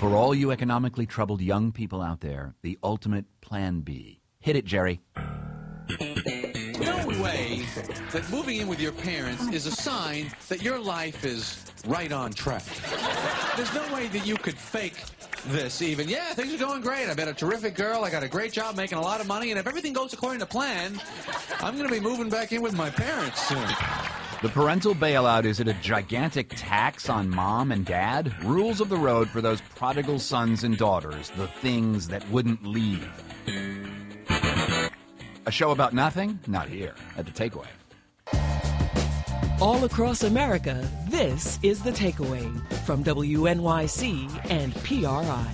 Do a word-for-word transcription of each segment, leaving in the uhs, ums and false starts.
For all you economically troubled young people out there, the ultimate plan B. Hit it, Jerry. No way that moving in with your parents is a sign that your life is right on track. There's no way that you could fake this even. Yeah, things are going great. I met a terrific girl. I got a great job making a lot of money. And if everything goes according to plan, I'm going to be moving back in with my parents soon. The parental bailout, is it a gigantic tax on mom and dad? Rules of the road for those prodigal sons and daughters, the things that wouldn't leave. A show about nothing? Not here, at The Takeaway. All across America, this is The Takeaway from W N Y C and P R I.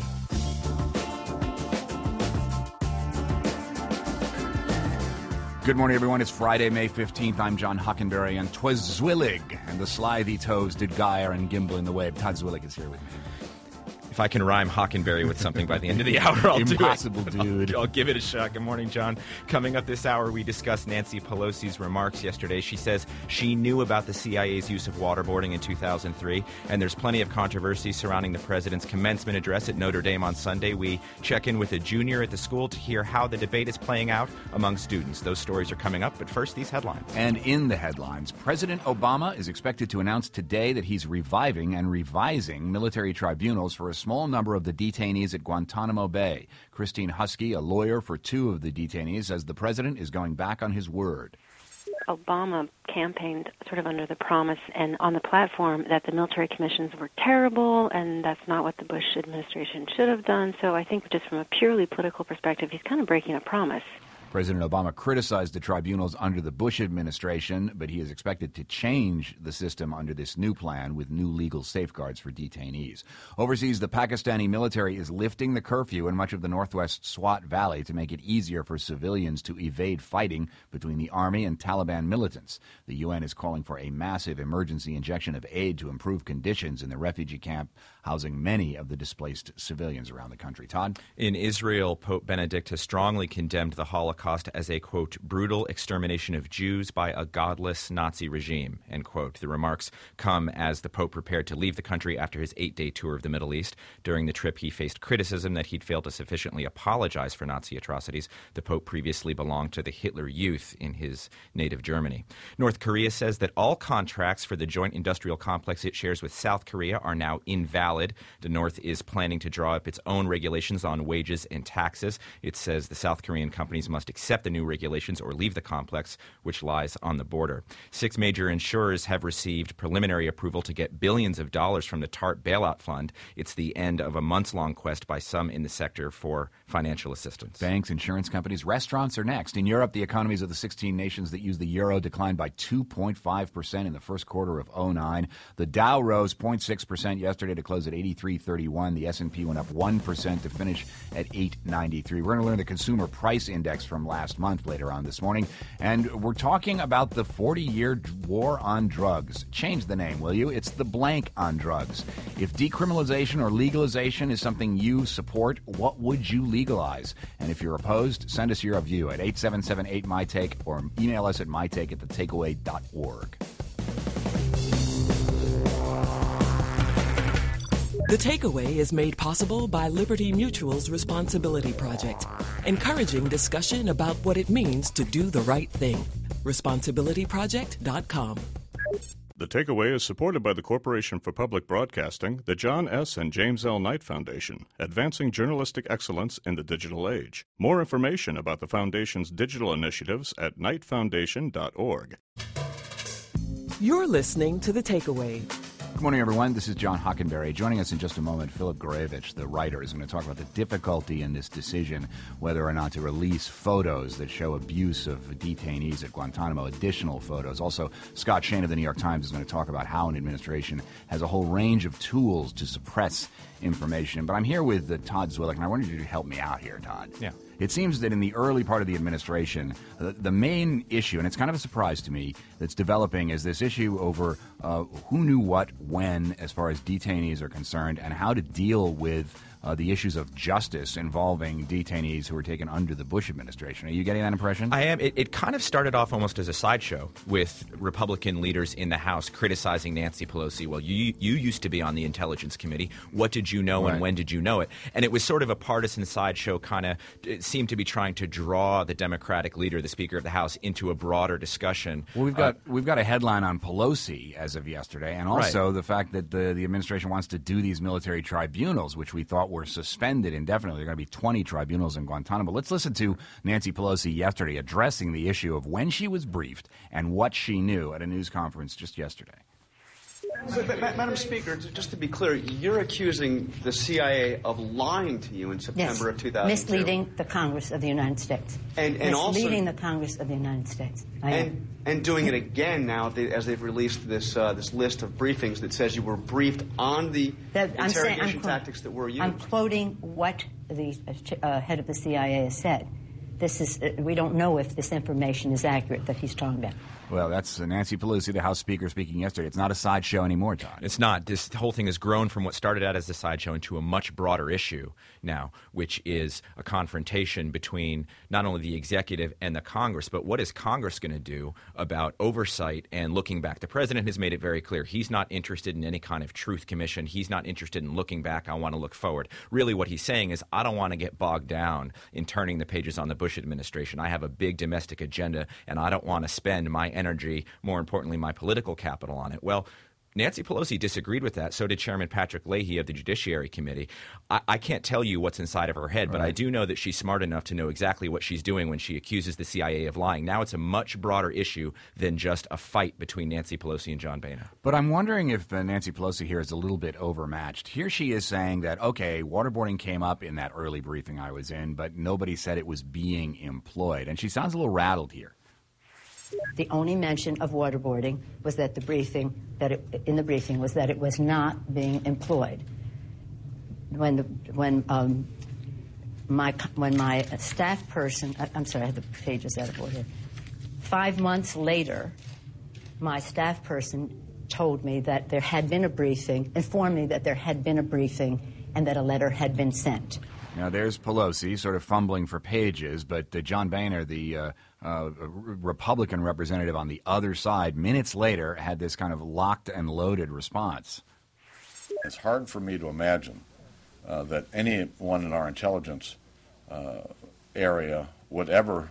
Good morning, everyone. It's Friday, May fifteenth. I'm John Hockenberry, and 'twas Zwillig, and the slithy toes did gyre and gimble in the wave. Todd Zwillig is here with me. If I can rhyme Hockenberry with something by the end of the hour, I'll Impossible, do it. dude. I'll, I'll give it a shot. Good morning, John. Coming up this hour, we discuss Nancy Pelosi's remarks yesterday. She says she knew about the C I A's use of waterboarding in two thousand three, and there's plenty of controversy surrounding the president's commencement address at Notre Dame on Sunday. We check in with a junior at the school to hear how the debate is playing out among students. Those stories are coming up, but first, these headlines. And in the headlines, President Obama is expected to announce today that he's reviving and revising military tribunals for a small number of the detainees at Guantanamo Bay. Christine Husky, a lawyer for two of the detainees, says the president is going back on his word. Obama campaigned sort of under the promise and on the platform that the military commissions were terrible and that's not what the Bush administration should have done. So I think just from a purely political perspective, he's kind of breaking a promise. President Obama criticized the tribunals under the Bush administration, but he is expected to change the system under this new plan with new legal safeguards for detainees. Overseas, the Pakistani military is lifting the curfew in much of the northwest Swat Valley to make it easier for civilians to evade fighting between the army and Taliban militants. The U N is calling for a massive emergency injection of aid to improve conditions in the refugee camp housing many of the displaced civilians around the country. Todd? In Israel, Pope Benedict has strongly condemned the Holocaust as a, quote, brutal extermination of Jews by a godless Nazi regime, end quote. The remarks come as the Pope prepared to leave the country after his eight-day tour of the Middle East. During the trip, he faced criticism that he'd failed to sufficiently apologize for Nazi atrocities. The Pope previously belonged to the Hitler Youth in his native Germany. North Korea says that all contracts for the joint industrial complex it shares with South Korea are now invalid. The North is planning to draw up its own regulations on wages and taxes. It says the South Korean companies must accept the new regulations or leave the complex, which lies on the border. Six major insurers have received preliminary approval to get billions of dollars from the TARP bailout fund. It's the end of a months-long quest by some in the sector for financial assistance. Banks, insurance companies, restaurants are next. In Europe, the economies of the sixteen nations that use the euro declined by two point five percent in the first quarter of oh nine. The Dow rose zero point six percent yesterday to close at eighty-three thirty-one. The S and P went up one percent to finish at eight ninety-three. We're going to learn the consumer price index from last month later on this morning. And we're talking about the forty-year war on drugs. Change the name, will you? It's the blank on drugs. If decriminalization or legalization is something you support, what would you legalize? And if you're opposed, send us your view at eight seven seven eight my take or email us at mytake at the takeaway dot org. The Takeaway is made possible by Liberty Mutual's Responsibility Project, encouraging discussion about what it means to do the right thing. responsibility project dot com. The Takeaway is supported by the Corporation for Public Broadcasting, the John S. and James L. Knight Foundation, advancing journalistic excellence in the digital age. More information about the Foundation's digital initiatives at knight foundation dot org. You're listening to The Takeaway. Good morning, everyone. This is John Hockenberry. Joining us in just a moment, Philip Gorevich, the writer, is going to talk about the difficulty in this decision, whether or not to release photos that show abuse of detainees at Guantanamo, additional photos. Also, Scott Shane of the New York Times is going to talk about how an administration has a whole range of tools to suppress information. But I'm here with uh, Todd Zwillig, and I wanted you to help me out here, Todd. Yeah. It seems that in the early part of the administration, the, the main issue, and it's kind of a surprise to me, that's developing is this issue over uh, who knew what when as far as detainees are concerned and how to deal with uh, the issues of justice involving detainees who were taken under the Bush administration. Are you getting that impression? I am. It, it kind of started off almost as a sideshow with Republican leaders in the House criticizing Nancy Pelosi. Well, you you used to be on the Intelligence Committee. What did you know Right. and when did you know it? And it was sort of a partisan sideshow, kind of it seemed to be trying to draw the Democratic leader, the Speaker of the House, into a broader discussion. Well, we've got Uh, we've got a headline on Pelosi as of yesterday, and also Right. the fact that the the administration wants to do these military tribunals, which we thought were suspended indefinitely. There are going to be twenty tribunals in Guantanamo. Let's listen to Nancy Pelosi yesterday addressing the issue of when she was briefed and what she knew at a news conference just yesterday. But, but, Madam Speaker, just to be clear, you're accusing the C I A of lying to you in September Yes, of two thousand two. misleading the Congress of the United States. And- and also- misleading the Congress of the United States. I am. And, and doing it again now they, as they've released this uh, this list of briefings that says you were briefed on the That- I'm saying- interrogation I'm quote- tactics that were used. I'm quoting what the uh, ch- uh, head of the C I A has said. This is uh, we don't know if this information is accurate that he's talking about. Well, that's Nancy Pelosi, the House Speaker, speaking yesterday. It's not a sideshow anymore, Todd. It's not. This whole thing has grown from what started out as a sideshow into a much broader issue now, which is a confrontation between not only the executive and the Congress, but what is Congress going to do about oversight and looking back? The president has made it very clear he's not interested in any kind of truth commission. He's not interested in looking back. I want to look forward. Really what he's saying is I don't want to get bogged down in turning the pages on the Bush administration. I have a big domestic agenda, and I don't want to spend my energy, more importantly, my political capital on it. Well, Nancy Pelosi disagreed with that. So did Chairman Patrick Leahy of the Judiciary Committee. I, I can't tell you what's inside of her head, but Right. I do know that she's smart enough to know exactly what she's doing when she accuses the C I A of lying. Now it's a much broader issue than just a fight between Nancy Pelosi and John Boehner. But I'm wondering if uh, Nancy Pelosi here is a little bit overmatched. Here she is saying that, okay, waterboarding came up in that early briefing I was in, but nobody said it was being employed. And she sounds a little rattled here. The only mention of waterboarding was that the briefing that it, in the briefing was that it was not being employed. When the when um, my when my staff person, I, I'm sorry, I have the pages out of order. Five months later, my staff person told me that there had been a briefing, informed me that there had been a briefing, and that a letter had been sent. Now, there's Pelosi sort of fumbling for pages, but uh, John Boehner, the uh, uh, Republican representative on the other side, minutes later had this kind of locked and loaded response. It's hard for me to imagine uh, that anyone in our intelligence uh, area would ever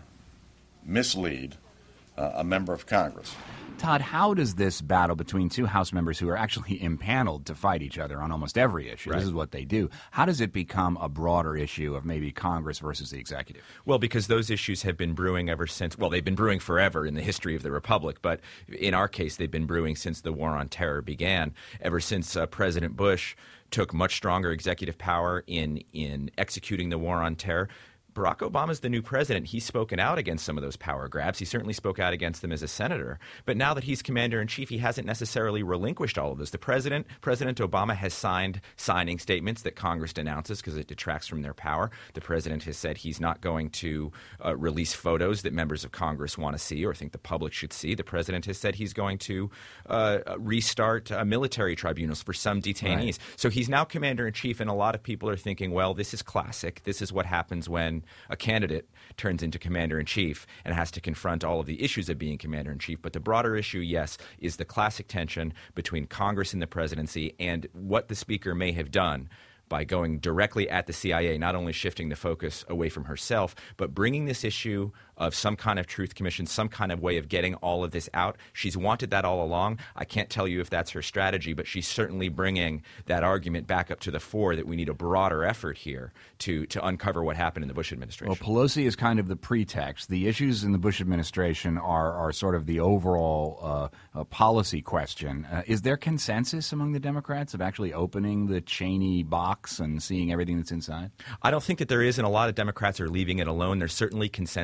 mislead uh, a member of Congress. Todd, how does this battle between two House members who are actually impaneled to fight each other on almost every issue, Right. this is what they do, how does it become a broader issue of maybe Congress versus the executive? Well, because those issues have been brewing ever since, well, they've been brewing forever in the history of the Republic, but in our case, they've been brewing since the War on Terror began, ever since uh, President Bush took much stronger executive power in, in executing the War on Terror. Barack Obama's the new president. He's spoken out against some of those power grabs. He certainly spoke out against them as a senator. But now that he's commander-in-chief, he hasn't necessarily relinquished all of this. The president, President Obama, has signed signing statements that Congress denounces because it detracts from their power. The president has said he's not going to uh, release photos that members of Congress want to see or think the public should see. The president has said he's going to uh, restart uh, military tribunals for some detainees. Right. So he's now commander-in-chief, and a lot of people are thinking, well, this is classic. This is what happens when a candidate turns into commander-in-chief and has to confront all of the issues of being commander-in-chief. But the broader issue, yes, is the classic tension between Congress and the presidency and what the speaker may have done by going directly at the C I A, not only shifting the focus away from herself, but bringing this issue of some kind of truth commission, some kind of way of getting all of this out. She's wanted that all along. I can't tell you if that's her strategy, but she's certainly bringing that argument back up to the fore that we need a broader effort here to, to uncover what happened in the Bush administration. Well, Pelosi is kind of the pretext. The issues in the Bush administration are, are sort of the overall uh, uh, policy question. Uh, is there consensus among the Democrats of actually opening the Cheney box and seeing everything that's inside? I don't think that there is, and a lot of Democrats are leaving it alone. There's certainly consensus on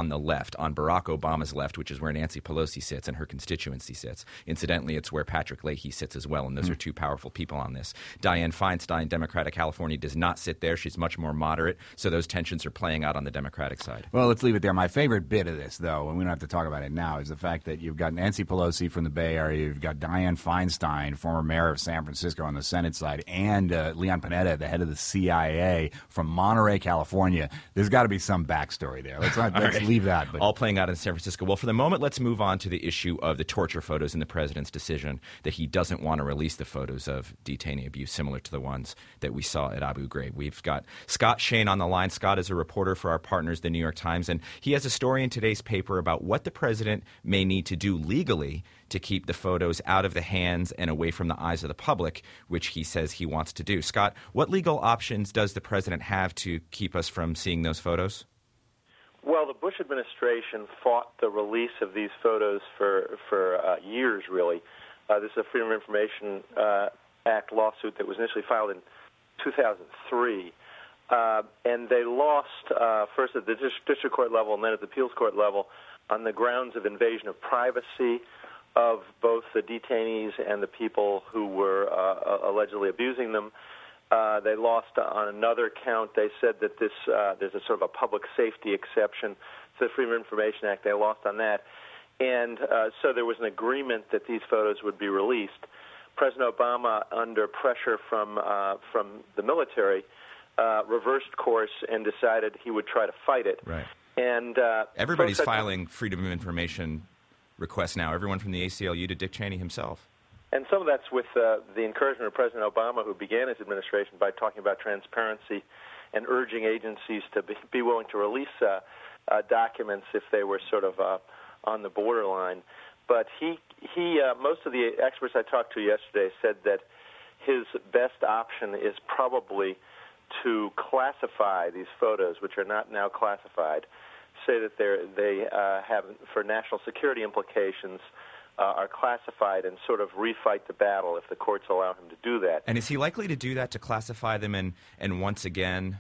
on the left, on Barack Obama's left, which is where Nancy Pelosi sits and her constituency sits. Incidentally, it's where Patrick Leahy sits as well, and those mm. are two powerful people on this. Dianne Feinstein, Democrat of California, does not sit there. She's much more moderate, so those tensions are playing out on the Democratic side. Well, let's leave it there. My favorite bit of this, though, and we don't have to talk about it now, is the fact that you've got Nancy Pelosi from the Bay Area, you've got Dianne Feinstein, former mayor of San Francisco on the Senate side, and uh, Leon Panetta, the head of the C I A from Monterey, California. There's got to be some backstory there. Let's not let's right. leave that. But. All playing out in San Francisco. Well, for the moment, let's move on to the issue of the torture photos in the president's decision that he doesn't want to release the photos of detainee abuse similar to the ones that we saw at Abu Ghraib. We've got Scott Shane on the line. Scott is a reporter for our partners, the New York Times, and he has a story in today's paper about what the president may need to do legally to keep the photos out of the hands and away from the eyes of the public, which he says he wants to do. Scott, what legal options does the president have to keep us from seeing those photos? Well, the Bush administration fought the release of these photos for for uh, years, really. Uh, this is a Freedom of Information uh, Act lawsuit that was initially filed in two thousand three. Uh, and they lost uh, first at the district court level and then at the appeals court level on the grounds of invasion of privacy of both the detainees and the people who were uh, allegedly abusing them. Uh, they lost on another count. They said that this uh, there's a sort of a public safety exception to the Freedom of Information Act. They lost on that. And uh, so there was an agreement that these photos would be released. President Obama, under pressure from uh, from the military, uh, reversed course and decided he would try to fight it. Right. And uh, everybody's filing Freedom of Information requests now, everyone from the A C L U to Dick Cheney himself. And some of that's with uh, the encouragement of President Obama, who began his administration by talking about transparency and urging agencies to be, be willing to release uh, uh, documents if they were sort of uh, on the borderline. But he, he, uh, most of the experts I talked to yesterday said that his best option is probably to classify these photos, which are not now classified, say that they're, they uh, have, for national security implications, uh, are classified and sort of refight the battle if the courts allow him to do that. And is he likely to do that, to classify them and, and once again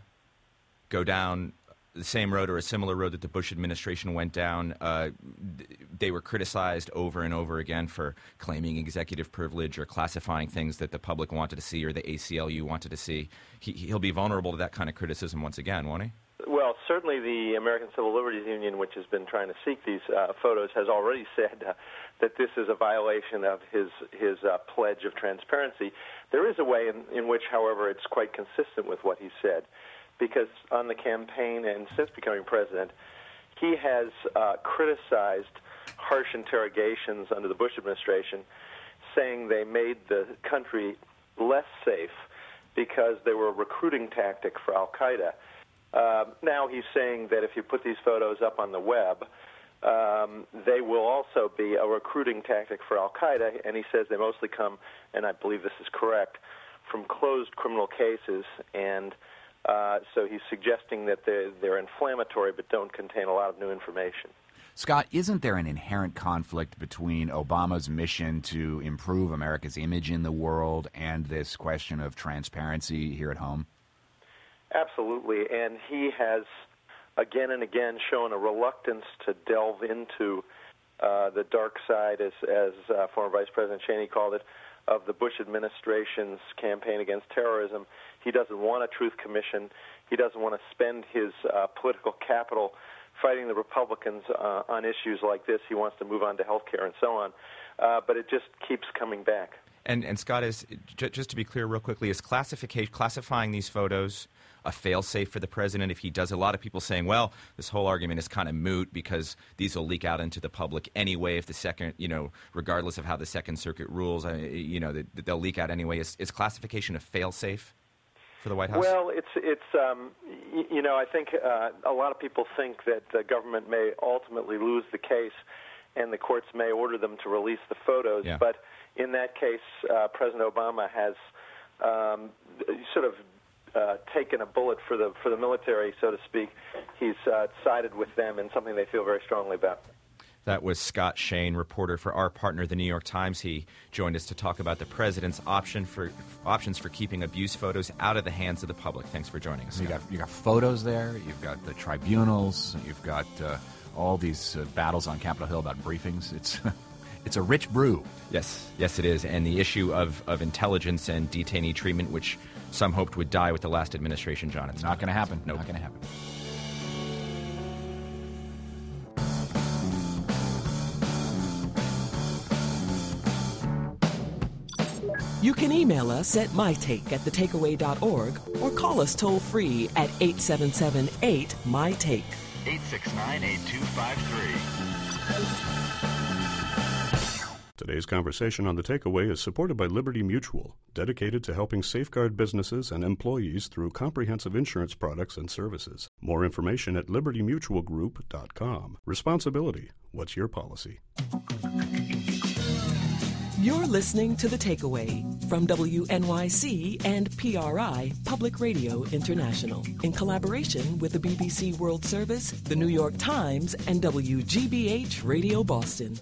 go down the same road or a similar road that the Bush administration went down? Uh, they were criticized over and over again for claiming executive privilege or classifying things that the public wanted to see or the A C L U wanted to see. He, he'll be vulnerable to that kind of criticism once again, won't he? Well, certainly the American Civil Liberties Union, which has been trying to seek these uh, photos, has already said uh, that this is a violation of his his uh, pledge of transparency. There is a way in, in which, however, it's quite consistent with what he said, because on the campaign and since becoming president, he has uh, criticized harsh interrogations under the Bush administration, saying they made the country less safe because they were a recruiting tactic for al-Qaeda. Uh, now he's saying that if you put these photos up on the web, um, they will also be a recruiting tactic for al-Qaeda, and he says they mostly come, and I believe this is correct, from closed criminal cases, and uh, so he's suggesting that they're, they're inflammatory but don't contain a lot of new information. Scott, isn't there an inherent conflict between Obama's mission to improve America's image in the world and this question of transparency here at home? Absolutely, and he has again and again shown a reluctance to delve into uh, the dark side, as, as uh, former Vice President Cheney called it, of the Bush administration's campaign against terrorism. He doesn't want a truth commission. He doesn't want to spend his uh, political capital fighting the Republicans uh, on issues like this. He wants to move on to health care and so on, uh, but it just keeps coming back. And, and Scott, is j- just to be clear real quickly, is classification, classifying these photos a fail-safe for the president if he does? A lot of people saying, well, this whole argument is kind of moot because these will leak out into the public anyway if the second, you know, regardless of how the Second Circuit rules, uh, you know, they, they'll leak out anyway. Is, is classification a fail-safe for the White House? Well, it's, it's um, y- you know, I think uh, a lot of people think that the government may ultimately lose the case and the courts may order them to release the photos. Yeah. But in that case, uh, President Obama has um, sort of Uh, taken a bullet for the for the military, so to speak. He's uh, sided with them in something they feel very strongly about. That was Scott Shane, reporter for our partner, the New York Times. He joined us to talk about the president's option for options for keeping abuse photos out of the hands of the public. Thanks for joining us. You got you got photos there. You've got the tribunals. You've got uh, all these uh, battles on Capitol Hill about briefings. It's it's a rich brew. Yes, yes, it is. And the issue of, of intelligence and detainee treatment, which some hoped would die with the last administration, John. It's not going to happen. Nope. Not going to happen. You can email us at mytake at the takeaway dot org or call us toll-free at eight seven seven eight M Y take. eight six nine, eight two five three. Today's conversation on The Takeaway is supported by Liberty Mutual, dedicated to helping safeguard businesses and employees through comprehensive insurance products and services. More information at liberty mutual group dot com. Responsibility. What's your policy? You're listening to The Takeaway from W N Y C and P R I, Public Radio International, in collaboration with the B B C World Service, the New York Times, and W G B H Radio Boston.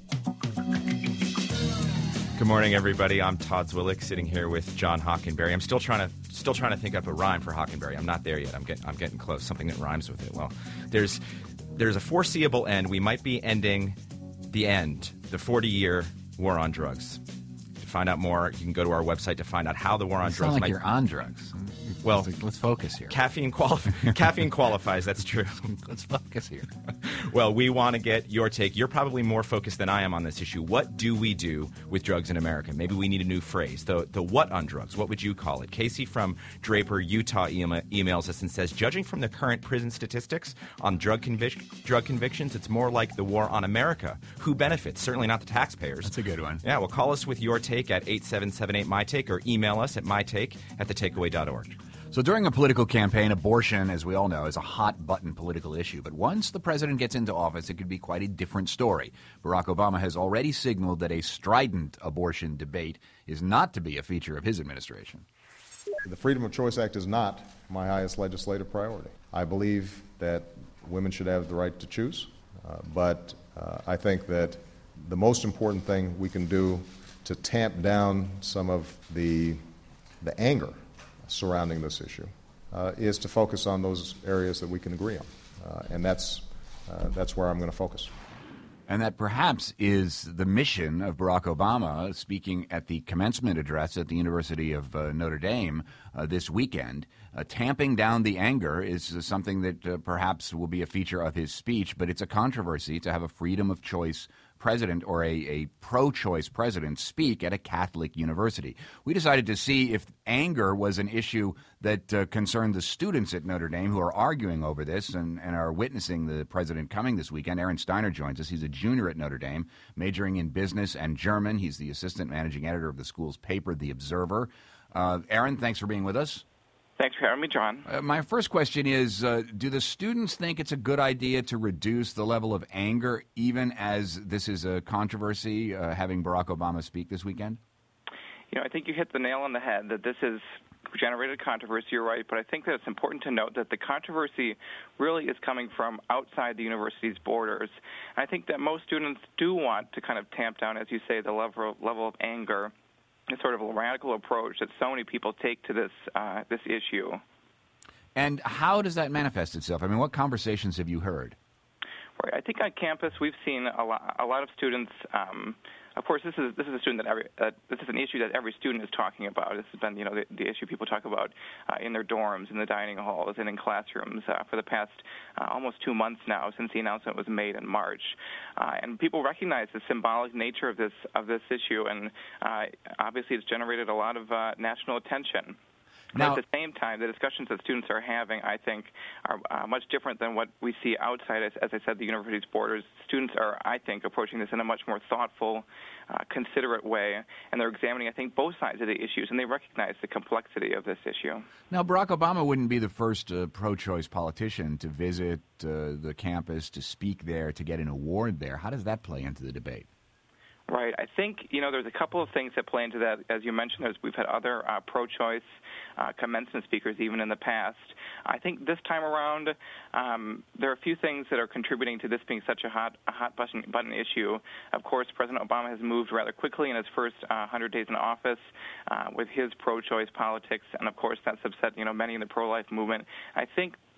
Good morning, everybody. I'm Todd Zwillich, sitting here with John Hockenberry. I'm still trying to still trying to think up a rhyme for Hockenberry. I'm not there yet. I'm getting I'm getting close. Something that rhymes with it. Well, there's there's a foreseeable end. We might be ending the end, the forty-year war on drugs. To find out more, you can go to our website to find out how the war on you drugs sound like might... you're on drugs. Well, let's, let's focus here. Caffeine, quali- caffeine qualifies, that's true. Let's focus here. Well, we want to get your take. You're probably more focused than I am on this issue. What do we do with drugs in America? Maybe we need a new phrase. The the what on drugs? What would you call it? Casey from Draper, Utah ema- emails us and says, judging from the current prison statistics on drug, convic- drug convictions, it's more like the war on America. Who benefits? Certainly not the taxpayers. That's a good one. Yeah, well, call us with your take at eight seven seven eight M Y take or email us at mytake at the takeaway dot org. So during a political campaign, abortion, as we all know, is a hot-button political issue. But once the president gets into office, it could be quite a different story. Barack Obama has already signaled that a strident abortion debate is not to be a feature of his administration. The Freedom of Choice Act is not my highest legislative priority. I believe that women should have the right to choose, uh, but uh, I think that the most important thing we can do to tamp down some of the the anger surrounding this issue uh, is to focus on those areas that we can agree on, uh, and that's uh, that's where I'm going to focus. And that perhaps is the mission of Barack Obama speaking at the commencement address at the University of uh, Notre Dame uh, this weekend. Uh, tamping down the anger is uh, something that uh, perhaps will be a feature of his speech, but it's a controversy to have a freedom of choice president or a, a pro-choice president speak at a Catholic university. We decided to see if anger was an issue that uh, concerned the students at Notre Dame who are arguing over this and, and are witnessing the president coming this weekend. Aaron Steiner joins us. He's a junior at Notre Dame, majoring in business and German. He's the assistant managing editor of the school's paper, The Observer. Uh, Aaron, thanks for being with us. Thanks for having me, John. Uh, my first question is, uh, do the students think it's a good idea to reduce the level of anger, even as this is a controversy, uh, having Barack Obama speak this weekend? You know, I think you hit the nail on the head that this has generated controversy, you're right, but I think that it's important to note that the controversy really is coming from outside the university's borders. I think that most students do want to kind of tamp down, as you say, the level, level of anger, a sort of a radical approach that so many people take to this uh, this issue. And how does that manifest itself? I mean, what conversations have you heard? Right. I think on campus we've seen a lot, a lot of students. Um, of course, this is this is a student that every uh, this is an issue that every student is talking about. This has been, you know, the, the issue people talk about uh, in their dorms, in the dining halls, and in classrooms uh, for the past uh, almost two months now since the announcement was made in March. Uh, and people recognize the symbolic nature of this of this issue, and uh, obviously it's generated a lot of uh, national attention. Now, but at the same time, the discussions that students are having, I think, are uh, much different than what we see outside, as, as I said, the university's borders. Students are, I think, approaching this in a much more thoughtful, uh, considerate way, and they're examining, I think, both sides of the issues, and they recognize the complexity of this issue. Now, Barack Obama wouldn't be the first uh, pro-choice politician to visit uh, the campus, to speak there, to get an award there. How does that play into the debate? Right. I think, you know, there's a couple of things that play into that. As you mentioned, there's, we've had other uh, pro-choice uh, commencement speakers even in the past. I think this time around, um, there are a few things that are contributing to this being such a hot, a hot button, button issue. Of course, President Obama has moved rather quickly in his first uh, one hundred days in office uh, with his pro-choice politics, and of course that's upset, you know, many in the pro-life movement. I think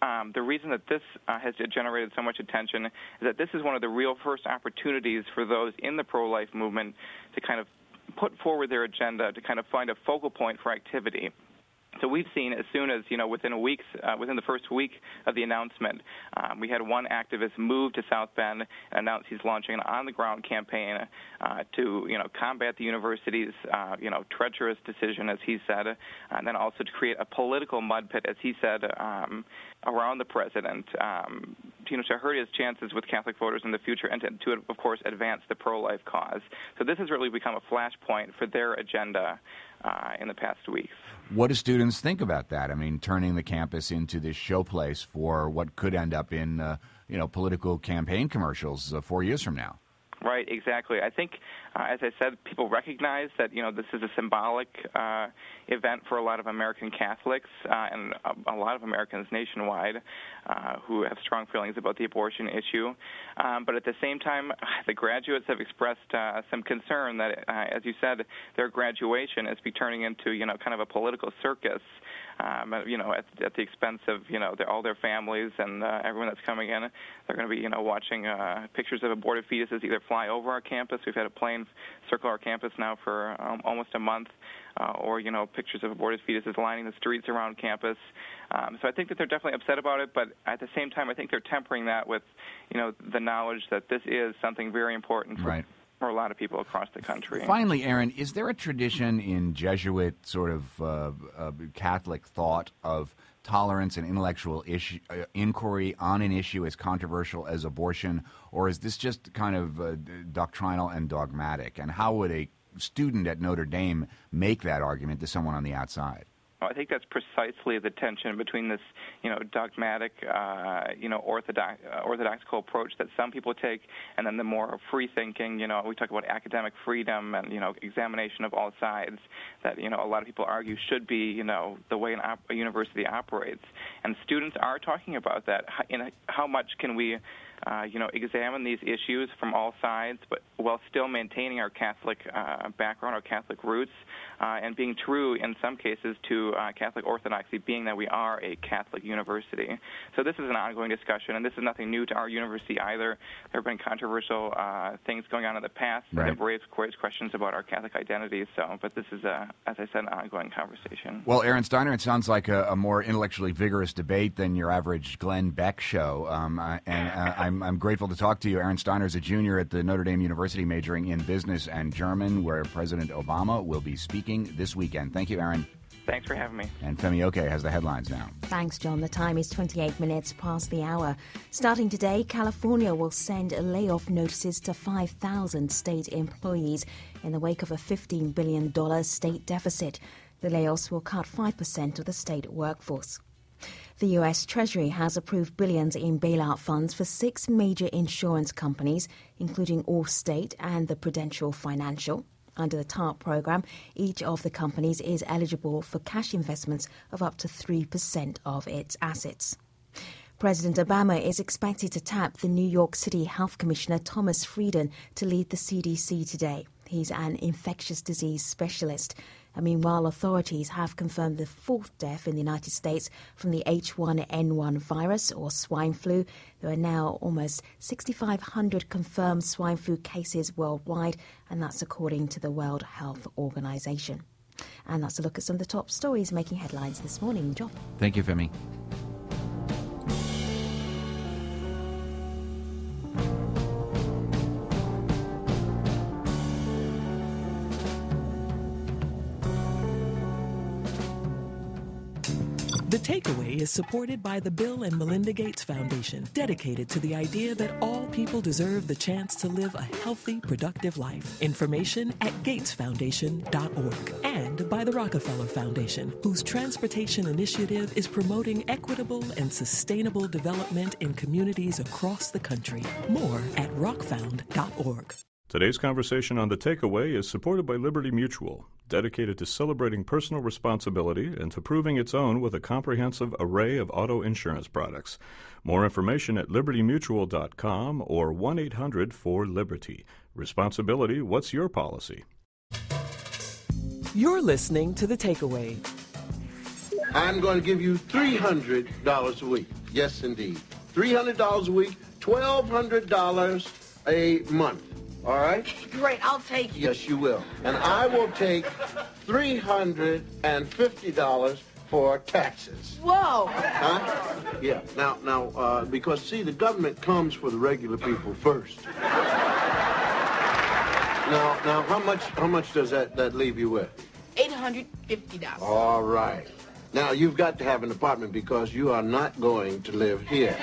um, the reason that this uh, has generated so much attention is that this is one of the real first opportunities for those in the pro-life movement to kind of put forward their agenda, to kind of find a focal point for activity. So we've seen as soon as, you know, within a week, uh, within the first week of the announcement, um, we had one activist move to South Bend and announce he's launching an on-the-ground campaign uh, to, you know, combat the university's, uh, you know, treacherous decision, as he said, and then also to create a political mud pit, as he said, um, around the president, um, you know, to hurt his chances with Catholic voters in the future and to, to, of course, advance the pro-life cause. So this has really become a flashpoint for their agenda uh, in the past weeks. What do students think about that? I mean, turning the campus into this showplace for what could end up in, uh, you know, political campaign commercials uh, four years from now. Right, exactly. I think, uh, as I said, people recognize that, you know, this is a symbolic uh, event for a lot of American Catholics uh, and a, a lot of Americans nationwide uh, who have strong feelings about the abortion issue. Um, but at the same time, the graduates have expressed uh, some concern that, uh, as you said, their graduation is be turning into, you know, kind of a political circus. Um, you know, at, at the expense of, you know, their, all their families and uh, everyone that's coming in. They're going to be, you know, watching uh, pictures of aborted fetuses either fly over our campus. We've had a plane circle our campus now for um, almost a month, uh, or, you know, pictures of aborted fetuses lining the streets around campus. Um, so I think that they're definitely upset about it, but at the same time, I think they're tempering that with, you know, the knowledge that this is something very important for right. for a lot of people across the country. Finally, Aaron, is there a tradition in Jesuit sort of uh, uh, Catholic thought of tolerance and intellectual issue, uh, inquiry on an issue as controversial as abortion, or is this just kind of uh, doctrinal and dogmatic? And how would a student at Notre Dame make that argument to someone on the outside? I think that's precisely the tension between this, you know, dogmatic, uh, you know, orthodox, uh, orthodoxical approach that some people take, and then the more free-thinking, you know, we talk about academic freedom and, you know, examination of all sides that, you know, a lot of people argue should be, you know, the way an op- a university operates. And students are talking about that. How, you know, how much can we Uh, you know, examine these issues from all sides, but while still maintaining our Catholic uh, background, our Catholic roots, uh, and being true in some cases to uh, Catholic orthodoxy, being that we are a Catholic university. So this is an ongoing discussion, and this is nothing new to our university either. There have been controversial uh, things going on in the past right. that have raised, raised questions about our Catholic identity. So, but this is, a, as I said, an ongoing conversation. Well, Aaron Steiner, it sounds like a, a more intellectually vigorous debate than your average Glenn Beck show, um, uh, and uh, I'm I'm, I'm grateful to talk to you. Aaron Steiner is a junior at the Notre Dame University, majoring in business and German, where President Obama will be speaking this weekend. Thank you, Aaron. Thanks for having me. And Femi Oke has the headlines now. Thanks, John. The time is twenty-eight minutes past the hour. Starting today, California will send layoff notices to five thousand state employees in the wake of a fifteen billion dollars state deficit. The layoffs will cut five percent of the state workforce. The U S Treasury has approved billions in bailout funds for six major insurance companies, including Allstate and the Prudential Financial. Under the TARP program, each of the companies is eligible for cash investments of up to three percent of its assets. President Obama is expected to tap the New York City Health Commissioner Thomas Frieden to lead the C D C today. He's an infectious disease specialist. And meanwhile, authorities have confirmed the fourth death in the United States from the H one N one virus, or swine flu. There are now almost six thousand five hundred confirmed swine flu cases worldwide, and that's according to the World Health Organization. And that's a look at some of the top stories making headlines this morning. John. Thank you, Femi. The Takeaway is supported by the Bill and Melinda Gates Foundation, dedicated to the idea that all people deserve the chance to live a healthy, productive life. Information at gates foundation dot org. And by the Rockefeller Foundation, whose transportation initiative is promoting equitable and sustainable development in communities across the country. More at rock found dot org. Today's conversation on The Takeaway is supported by Liberty Mutual, dedicated to celebrating personal responsibility and to proving its own with a comprehensive array of auto insurance products. More information at liberty mutual dot com or one eight hundred four liberty. Responsibility, what's your policy? You're listening to The Takeaway. I'm going to give you three hundred dollars a week. Yes, indeed. three hundred dollars a week, twelve hundred dollars a month. All right? Great, I'll take it. Yes, you will. And I will take three hundred fifty dollars for taxes. Whoa. Huh? Yeah. Now, now, uh, because, see, the government comes for the regular people first. Now, now, how much, how much does that, that leave you with? eight hundred fifty dollars. All right. Now, you've got to have an apartment because you are not going to live here.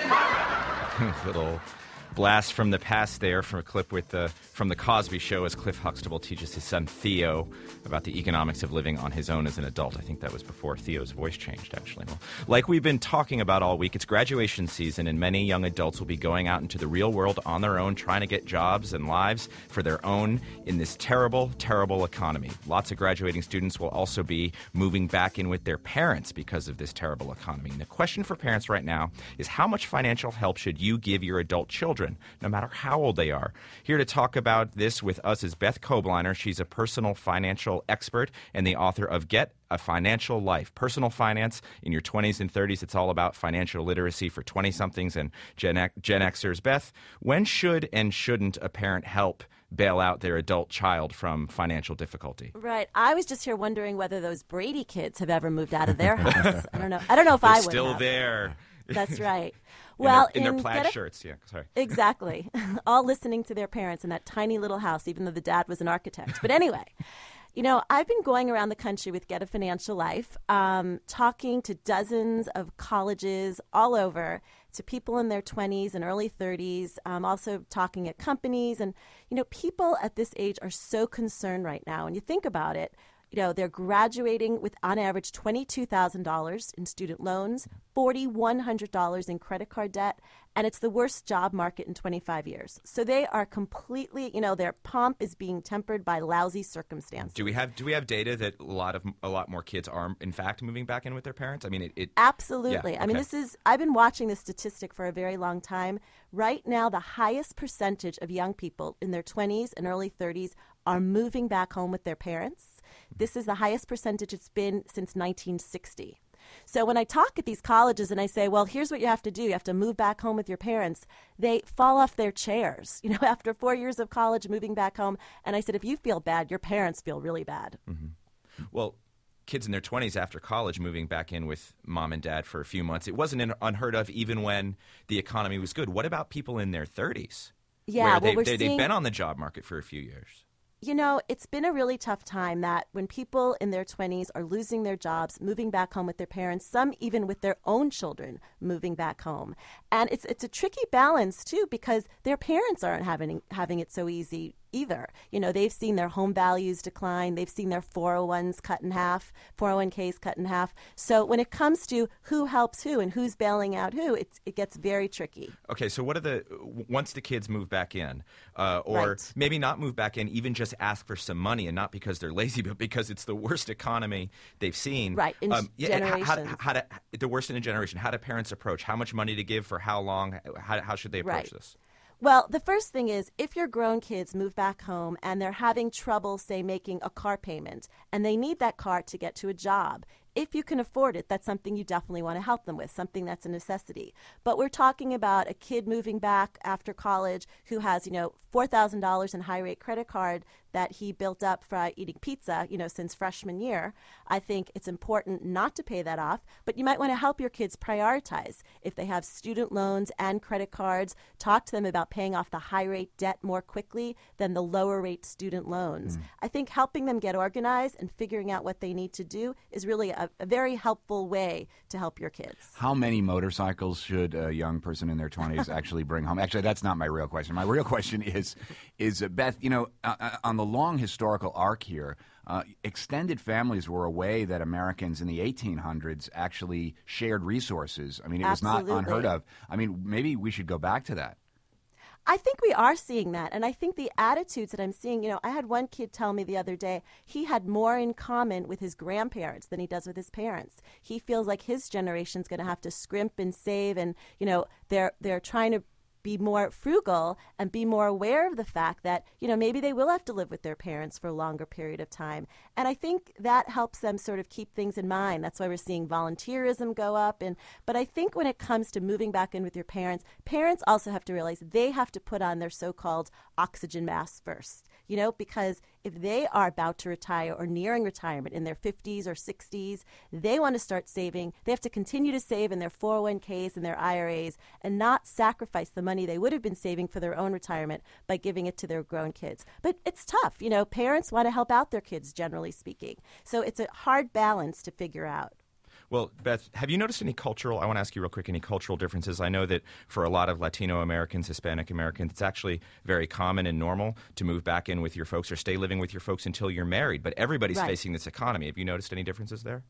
Little blast from the past there from a clip with the, from The Cosby Show as Cliff Huxtable teaches his son Theo about the economics of living on his own as an adult. I think that was before Theo's voice changed, actually. Well, like we've been talking about all week, it's graduation season, and many young adults will be going out into the real world on their own, trying to get jobs and lives for their own in this terrible, terrible economy. Lots of graduating students will also be moving back in with their parents because of this terrible economy. And the question for parents right now is, how much financial help should you give your adult children, no matter how old they are? Here to talk about this with us is Beth Kobliner. She's a personal financial expert and the author of Get a Financial Life. Personal finance in your twenties and thirties. It's all about financial literacy for twenty-somethings and Gen, X, Gen Xers. Beth, when should and shouldn't a parent help bail out their adult child from financial difficulty? Right. I was just here wondering whether those Brady kids have ever moved out of their house. I don't know. I don't know if They're I would still have. there. That's right. Well, in their, in in their plaid Get a, shirts, yeah, sorry. Exactly. All listening to their parents in that tiny little house, even though the dad was an architect. But anyway, you know, I've been going around the country with Get a Financial Life, um, talking to dozens of colleges all over, to people in their twenties and early thirties, um, also talking at companies. And, you know, people at this age are so concerned right now. And you think about it, you know, they're graduating with, on average, twenty-two thousand dollars in student loans, four thousand one hundred dollars in credit card debt, and it's the worst job market in twenty-five years. So they are completely, you know, their pomp is being tempered by lousy circumstances. Do we have do we have data that a lot of a lot more kids are, in fact, moving back in with their parents? I mean, it. it Absolutely. Yeah, okay. I mean, this is. I've been watching this statistic for a very long time. Right now, the highest percentage of young people in their twenties and early thirties are moving back home with their parents. This is the highest percentage it's been since nineteen sixty. So when I talk at these colleges and I say, well, here's what you have to do. You have to move back home with your parents. They fall off their chairs, you know, after four years of college, moving back home. And I said, if you feel bad, your parents feel really bad. Mm-hmm. Well, kids in their twenties after college moving back in with mom and dad for a few months, it wasn't an unheard of even when the economy was good. What about people in their thirties? Yeah, where well, they, we're they, seeing... they've been on the job market for a few years. You know, it's been a really tough time that when people in their twenties are losing their jobs, moving back home with their parents, some even with their own children moving back home. And it's it's a tricky balance, too, because their parents aren't having having it so easy either. You know, they've seen their home values decline. They've seen their four oh ones cut in half, four oh one k's cut in half. So when it comes to who helps who and who's bailing out who, it's, it gets very tricky. Okay, so what are the, once the kids move back in, uh, or Right. maybe not move back in, even just ask for some money, and not because they're lazy, but because it's the worst economy they've seen. Right, in um, yeah, and how- generations. How, how to, the worst in a generation. How do parents approach? How much money to give for how long? How, how should they approach Right. this? Well, the first thing is if your grown kids move back home and they're having trouble, say, making a car payment, and they need that car to get to a job, if you can afford it, that's something you definitely want to help them with, something that's a necessity. But we're talking about a kid moving back after college who has, you know, four thousand dollars in high-rate credit card that he built up for eating pizza, you know, since freshman year. I think it's important not to pay that off, but you might want to help your kids prioritize. If they have student loans and credit cards, talk to them about paying off the high-rate debt more quickly than the lower-rate student loans. Mm. I think helping them get organized and figuring out what they need to do is really a, a very helpful way to help your kids. How many motorcycles should a young person in their twenties actually bring home? Actually, that's not my real question. My real question is, is uh, Beth, you know, uh, on the long historical arc here, uh, extended families were a way that Americans in the eighteen hundreds actually shared resources. I mean, it was Absolutely. not unheard of. I mean, maybe we should go back to that. I think we are seeing that. And I think the attitudes that I'm seeing, you know, I had one kid tell me the other day he had more in common with his grandparents than he does with his parents. He feels like his generation's going to have to scrimp and save, and, you know, they're they're trying to be more frugal and be more aware of the fact that, you know, maybe they will have to live with their parents for a longer period of time. And I think that helps them sort of keep things in mind. That's why we're seeing volunteerism go up. And but I think when it comes to moving back in with your parents, parents also have to realize they have to put on their so-called oxygen mask first, you know, because if they are about to retire or nearing retirement in their fifties or sixties, they want to start saving. They have to continue to save in their four oh one k's and their I R A's and not sacrifice the money they would have been saving for their own retirement by giving it to their grown kids. But it's tough. You know, parents want to help out their kids, generally speaking. So it's a hard balance to figure out. Well, Beth, have you noticed any cultural, I want to ask you real quick, any cultural differences? I know that for a lot of Latino Americans, Hispanic Americans, it's actually very common and normal to move back in with your folks or stay living with your folks until you're married. But everybody's Right. facing this economy. Have you noticed any differences there?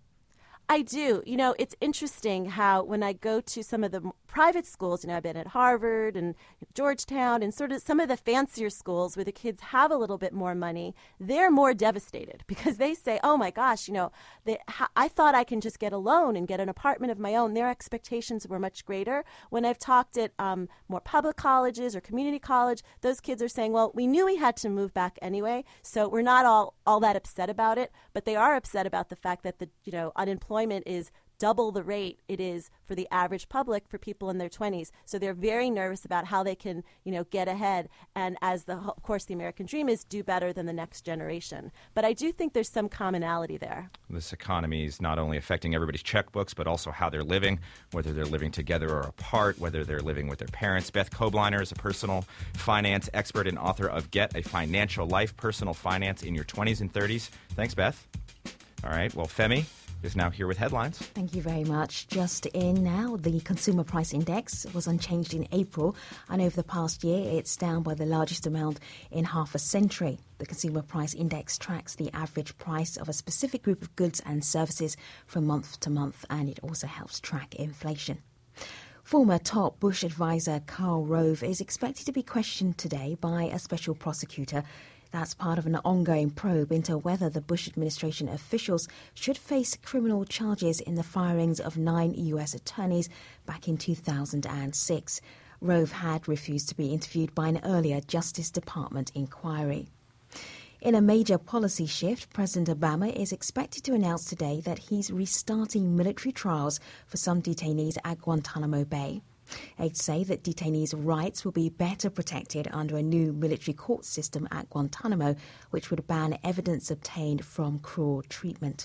I do. You know, it's interesting how when I go to some of the m- private schools, you know, I've been at Harvard and Georgetown and sort of some of the fancier schools where the kids have a little bit more money, they're more devastated because they say, oh my gosh, you know, they, ha- I thought I can just get a loan and get an apartment of my own. Their expectations were much greater. When I've talked at um, more public colleges or community college, those kids are saying, well, we knew we had to move back anyway, so we're not all, all that upset about it, but they are upset about the fact that the, you know, unemployment is double the rate it is for the average public for people in their twenties. So they're very nervous about how they can, you know, get ahead. And as the, of course, the American dream is do better than the next generation. But I do think there's some commonality there. This economy is not only affecting everybody's checkbooks, but also how they're living, whether they're living together or apart, whether they're living with their parents. Beth Kobliner is a personal finance expert and author of Get a Financial Life, Personal Finance in Your twenties and thirties. Thanks, Beth. All right. Well, Femi is now here with headlines. Thank you very much. Just in now, the Consumer Price Index was unchanged in April, and over the past year, it's down by the largest amount in half a century. The Consumer Price Index tracks the average price of a specific group of goods and services from month to month, and it also helps track inflation. Former top Bush advisor Karl Rove is expected to be questioned today by a special prosecutor. That's part of an ongoing probe into whether the Bush administration officials should face criminal charges in the firings of nine U S attorneys back in two thousand six. Rove had refused to be interviewed by an earlier Justice Department inquiry. In a major policy shift, President Obama is expected to announce today that he's restarting military trials for some detainees at Guantanamo Bay. Aides say that detainees' rights will be better protected under a new military court system at Guantanamo, which would ban evidence obtained from cruel treatment.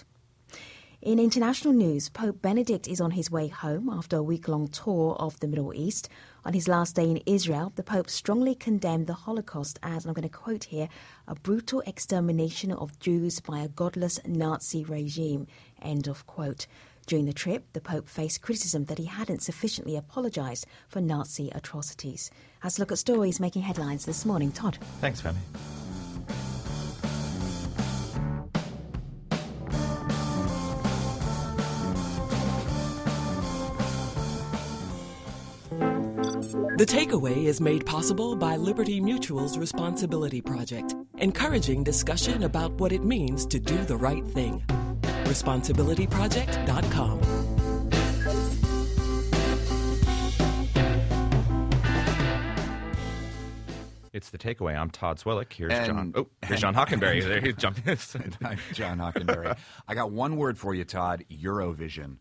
In international news, Pope Benedict is on his way home after a week-long tour of the Middle East. On his last day in Israel, the Pope strongly condemned the Holocaust as, and I'm going to quote here, a brutal extermination of Jews by a godless Nazi regime, end of quote. During the trip, the Pope faced criticism that he hadn't sufficiently apologised for Nazi atrocities. Let's look at stories making headlines this morning. Todd. Thanks, Femi. The Takeaway is made possible by Liberty Mutual's Responsibility Project, encouraging discussion about what it means to do the right thing. responsibility project dot com. It's The Takeaway. I'm Todd Swillick. Here's And- John. Oh, here's and- John Hockenberry. There he's jumping. I'm John Hockenberry. I got one word for you, Todd. Eurovision.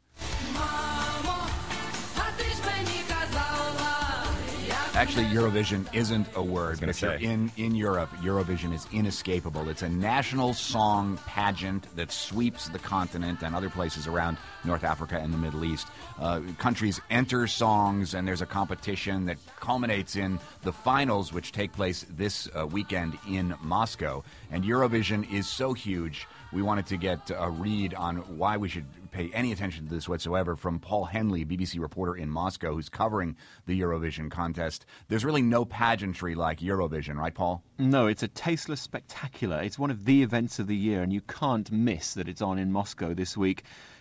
Actually, Eurovision isn't a word, but if you're in, in Europe, Eurovision is inescapable. It's a national song pageant that sweeps the continent and other places around North Africa and the Middle East. Uh, countries enter songs, and there's a competition that culminates in the finals, which take place this uh, weekend in Moscow. And Eurovision is so huge, we wanted to get a read on why we should pay any attention to this whatsoever from Paul Henley, B B C reporter in Moscow, who's covering the Eurovision contest. There's really no pageantry like Eurovision, right, Paul? No, it's a tasteless spectacular. It's one of the events of the year, and you can't miss that it's on in Moscow this week.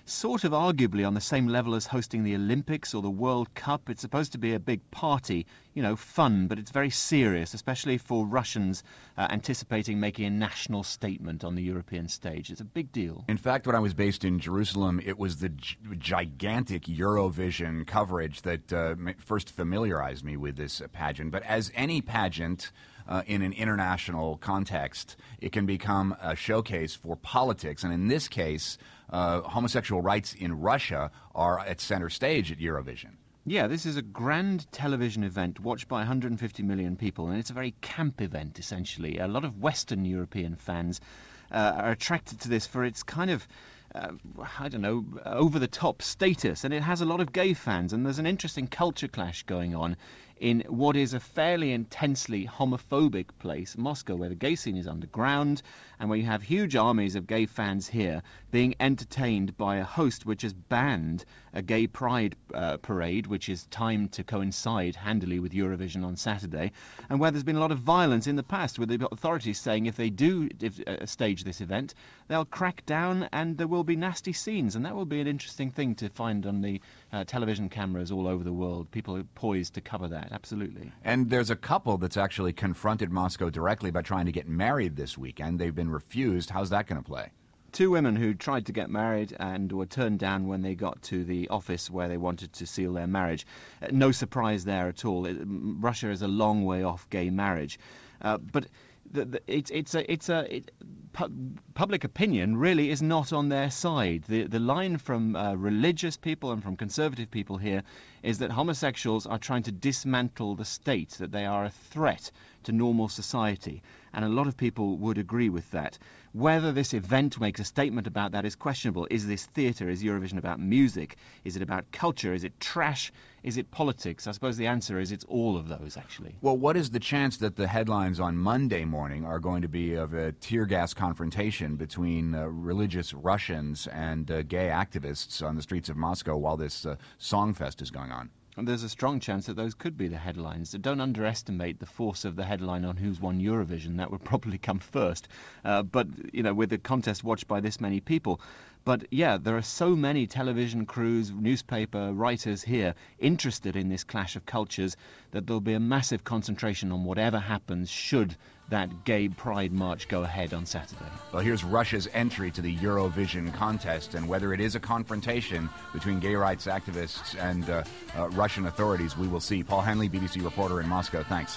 sort of arguably on the same level as hosting the Olympics or the World Cup. It's supposed to be a big party, you know, fun, but it's very serious, especially for Russians uh, anticipating making a national statement on the European stage. It's a big deal. In fact, when I was based in Jerusalem, it was the g- gigantic Eurovision coverage that uh, first familiarized me with this pageant. But as any pageant uh, in an international context, it can become a showcase for politics. And in this case, uh, homosexual rights in Russia are at center stage at Eurovision. Yeah, this is a grand television event watched by one hundred fifty million people, and it's a very camp event, essentially. A lot of Western European fans uh, are attracted to this for its kind of, uh, I don't know, over-the-top status, and it has a lot of gay fans, and there's an interesting culture clash going on in what is a fairly intensely homophobic place, Moscow, where the gay scene is underground and where you have huge armies of gay fans here being entertained by a host which has banned a gay pride uh, parade, which is timed to coincide handily with Eurovision on Saturday, and where there's been a lot of violence in the past, with the authorities saying if they do if, uh, stage this event, they'll crack down and there will be nasty scenes, and that will be an interesting thing to find on the uh, television cameras all over the world. People are poised to cover that. Absolutely. And there's a couple that's actually confronted Moscow directly by trying to get married this weekend. They've been refused. How's that going to play? Two women who tried to get married and were turned down when they got to the office where they wanted to seal their marriage. Uh, no surprise there at all. It, Russia is a long way off gay marriage. Uh, but the, the, it's, it's a... It's a it, pu- public opinion really is not on their side. The, the line from uh, religious people and from conservative people here is that homosexuals are trying to dismantle the state, that they are a threat to normal society. And a lot of people would agree with that. Whether this event makes a statement about that is questionable. Is this theatre? Is Eurovision about music? Is it about culture? Is it trash? Is it politics? I suppose the answer is it's all of those, actually. Well, what is the chance that the headlines on Monday morning are going to be of a tear gas confrontation between uh, religious Russians and uh, gay activists on the streets of Moscow while this uh, song fest is going on? And there's a strong chance that those could be the headlines. Don't underestimate the force of the headline on who's won Eurovision. That would probably come first. Uh, but, you know, with the contest watched by this many people. But, yeah, there are so many television crews, newspaper writers here interested in this clash of cultures that there'll be a massive concentration on whatever happens should that gay pride march go ahead on Saturday. Well, here's Russia's entry to the Eurovision contest, and whether it is a confrontation between gay rights activists and uh, uh, Russian authorities, we will see. Paul Henley, B B C reporter in Moscow. Thanks.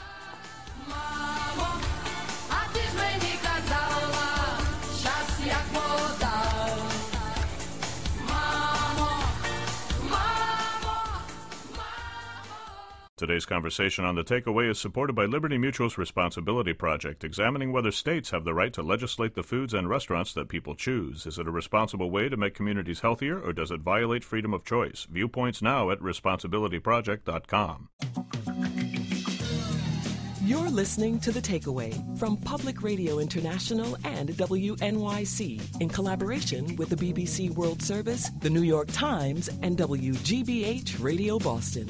Today's conversation on The Takeaway is supported by Liberty Mutual's Responsibility Project, examining whether states have the right to legislate the foods and restaurants that people choose. Is it a responsible way to make communities healthier, or does it violate freedom of choice? Viewpoints now at responsibility project dot com. You're listening to The Takeaway from Public Radio International and W N Y C in collaboration with the B B C World Service, the New York Times, and W G B H Radio Boston.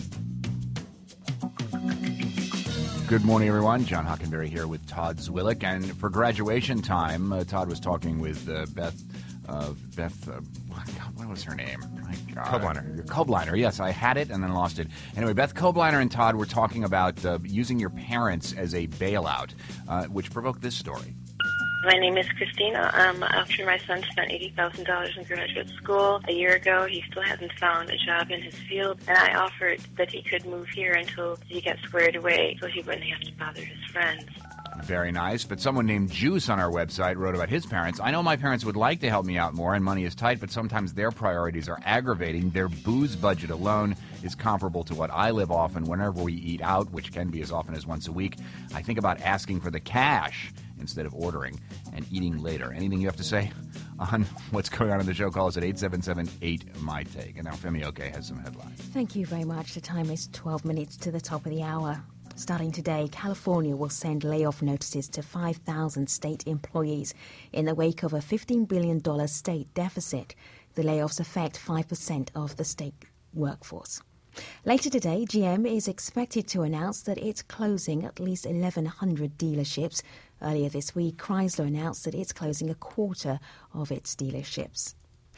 Good morning, everyone. John Hockenberry here with Todd Zwillich. And for graduation time, uh, Todd was talking with uh, Beth, uh, Beth, uh, God, what was her name? My God. Kobliner. Kobliner, yes. I had it and then lost it. Anyway, Beth Kobliner and Todd were talking about uh, using your parents as a bailout, uh, which provoked this story. My name is Christina. Um, after my son spent eighty thousand dollars in graduate school a year ago, he still hasn't found a job in his field, and I offered that he could move here until he got squared away so he wouldn't have to bother his friends. Very nice. But someone named Juice on our website wrote about his parents. I know my parents would like to help me out more and money is tight, but sometimes their priorities are aggravating. Their booze budget alone is comparable to what I live off, and whenever we eat out, which can be as often as once a week, I think about asking for the cash instead of ordering and eating later. Anything you have to say on what's going on in the show? Call us at eight seven seven eight M Y T A K E. And now Femi Oke has some headlines. Thank you very much. The time is twelve minutes to the top of the hour. Starting today, California will send layoff notices to five thousand state employees in the wake of a fifteen billion dollars state deficit. The layoffs affect five percent of the state workforce. Later today, G M is expected to announce that it's closing at least eleven hundred dealerships. Earlier this week, Chrysler announced that it's closing a quarter of its dealerships.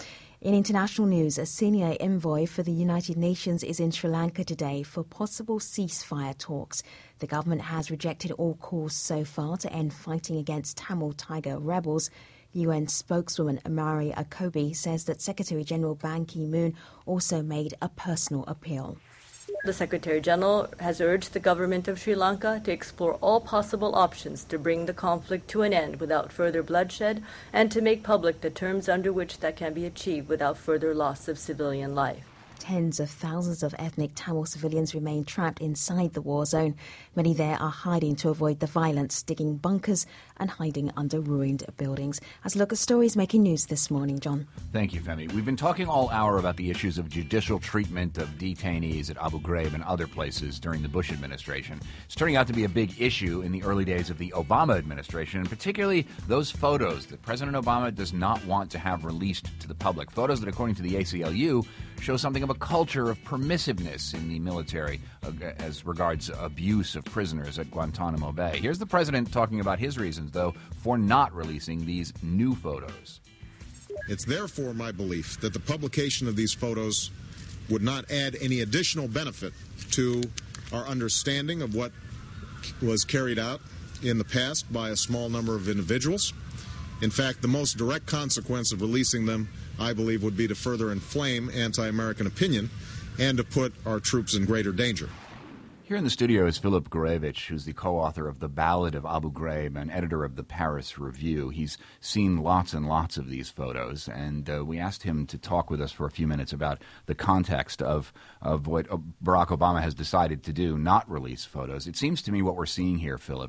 In international news, a senior envoy for the United Nations is in Sri Lanka today for possible ceasefire talks. The government has rejected all calls so far to end fighting against Tamil Tiger rebels. U N spokeswoman Amari Akobi says that Secretary-General Ban Ki-moon also made a personal appeal. The Secretary-General has urged the government of Sri Lanka to explore all possible options to bring the conflict to an end without further bloodshed and to make public the terms under which that can be achieved without further loss of civilian life. Tens of thousands of ethnic Tamil civilians remain trapped inside the war zone. Many there are hiding to avoid the violence, digging bunkers and hiding under ruined buildings. As a look at stories making news this morning, John. Thank you, Femi. We've been talking all hour about the issues of judicial treatment of detainees at Abu Ghraib and other places during the Bush administration. It's turning out to be a big issue in the early days of the Obama administration, and particularly those photos that President Obama does not want to have released to the public. Photos that, according to the A C L U, show something of a culture of permissiveness in the military uh, as regards abuse of prisoners at Guantanamo Bay. Here's the president talking about his reasons, though, for not releasing these new photos. It's therefore my belief that the publication of these photos would not add any additional benefit to our understanding of what was carried out in the past by a small number of individuals. In fact, the most direct consequence of releasing them, I believe, would be to further inflame anti-American opinion and to put our troops in greater danger. Here in the studio is Philip Gurevich, who's the co-author of The Ballad of Abu Ghraib and editor of the Paris Review. He's seen lots and lots of these photos, and uh, we asked him to talk with us for a few minutes about the context of, of what Barack Obama has decided to do, not release photos. It seems to me what we're seeing here, Philip,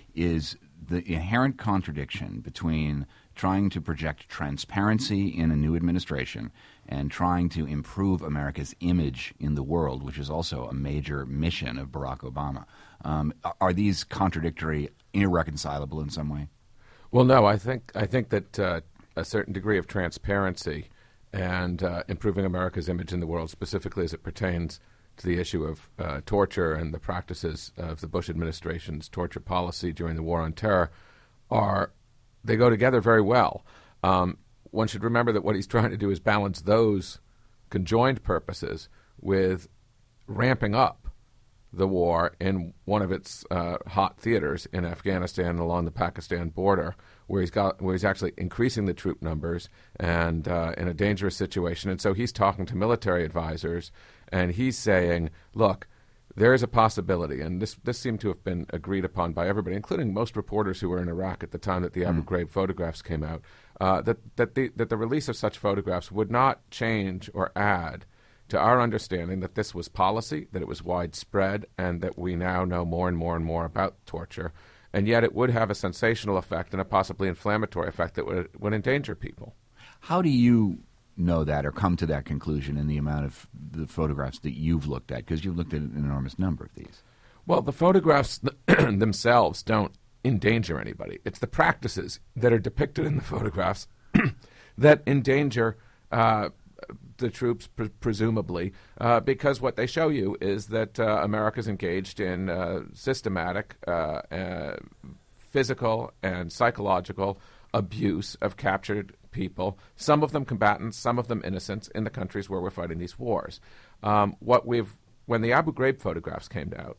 is the inherent contradiction between trying to project transparency in a new administration and trying to improve America's image in the world, which is also a major mission of Barack Obama. Um, are these contradictory, irreconcilable in some way? Well, no. I think I think that uh, a certain degree of transparency and uh, improving America's image in the world, specifically as it pertains to the issue of uh, torture and the practices of the Bush administration's torture policy during the War on Terror, are they go together very well. Um, one should remember that what he's trying to do is balance those conjoined purposes with ramping up the war in one of its uh, hot theaters in Afghanistan along the Pakistan border, where he's got where he's actually increasing the troop numbers and uh, in a dangerous situation. And so he's talking to military advisors, and he's saying, look, there is a possibility, and this this seemed to have been agreed upon by everybody, including most reporters who were in Iraq at the time that the Abu Ghraib photographs came out, uh, that that the that the release of such photographs would not change or add to our understanding that this was policy, that it was widespread, and that we now know more and more and more about torture, and yet it would have a sensational effect and a possibly inflammatory effect that would would endanger people. How do you know that or come to that conclusion in the amount of the photographs that you've looked at? Because you've looked at an enormous number of these. Well, the photographs themselves don't endanger anybody. It's the practices that are depicted in the photographs that endanger uh, the troops, pre- presumably, uh, because what they show you is that uh, America's engaged in uh, systematic uh, uh, physical and psychological abuse of captured people, some of them combatants, some of them innocents, in the countries where we're fighting these wars. Um, what we've, when the Abu Ghraib photographs came out,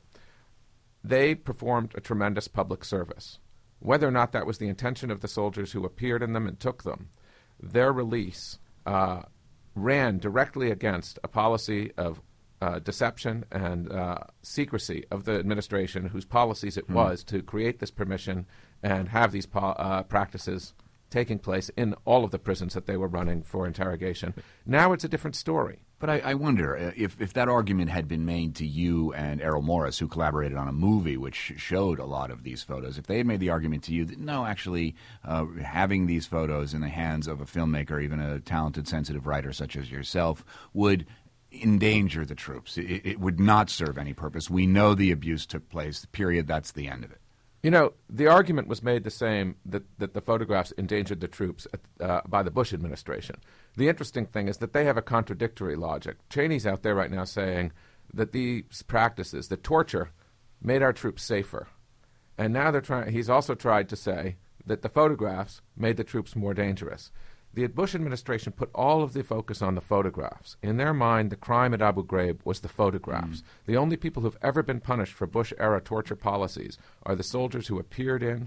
they performed a tremendous public service. Whether or not that was the intention of the soldiers who appeared in them and took them, their release uh, ran directly against a policy of uh, deception and uh, secrecy of the administration, whose policies it mm. was to create this permission and have these po- uh, practices taking place in all of the prisons that they were running for interrogation. Now it's a different story. But I, I wonder uh, if, if that argument had been made to you and Errol Morris, who collaborated on a movie which showed a lot of these photos, if they had made the argument to you that, no, actually, uh, having these photos in the hands of a filmmaker, even a talented, sensitive writer such as yourself, would endanger the troops. It, it would not serve any purpose. We know the abuse took place, period. That's the end of it. You know, the argument was made the same that, that the photographs endangered the troops at, uh, by the Bush administration. The interesting thing is that they have a contradictory logic. Cheney's out there right now saying that these practices, that torture, made our troops safer. And now they're trying. He's also tried to say that the photographs made the troops more dangerous. the Bush administration put all of the focus on the photographs. In their mind, the crime at Abu Ghraib was the photographs. Mm. The only people who've ever been punished for Bush-era torture policies are the soldiers who appeared in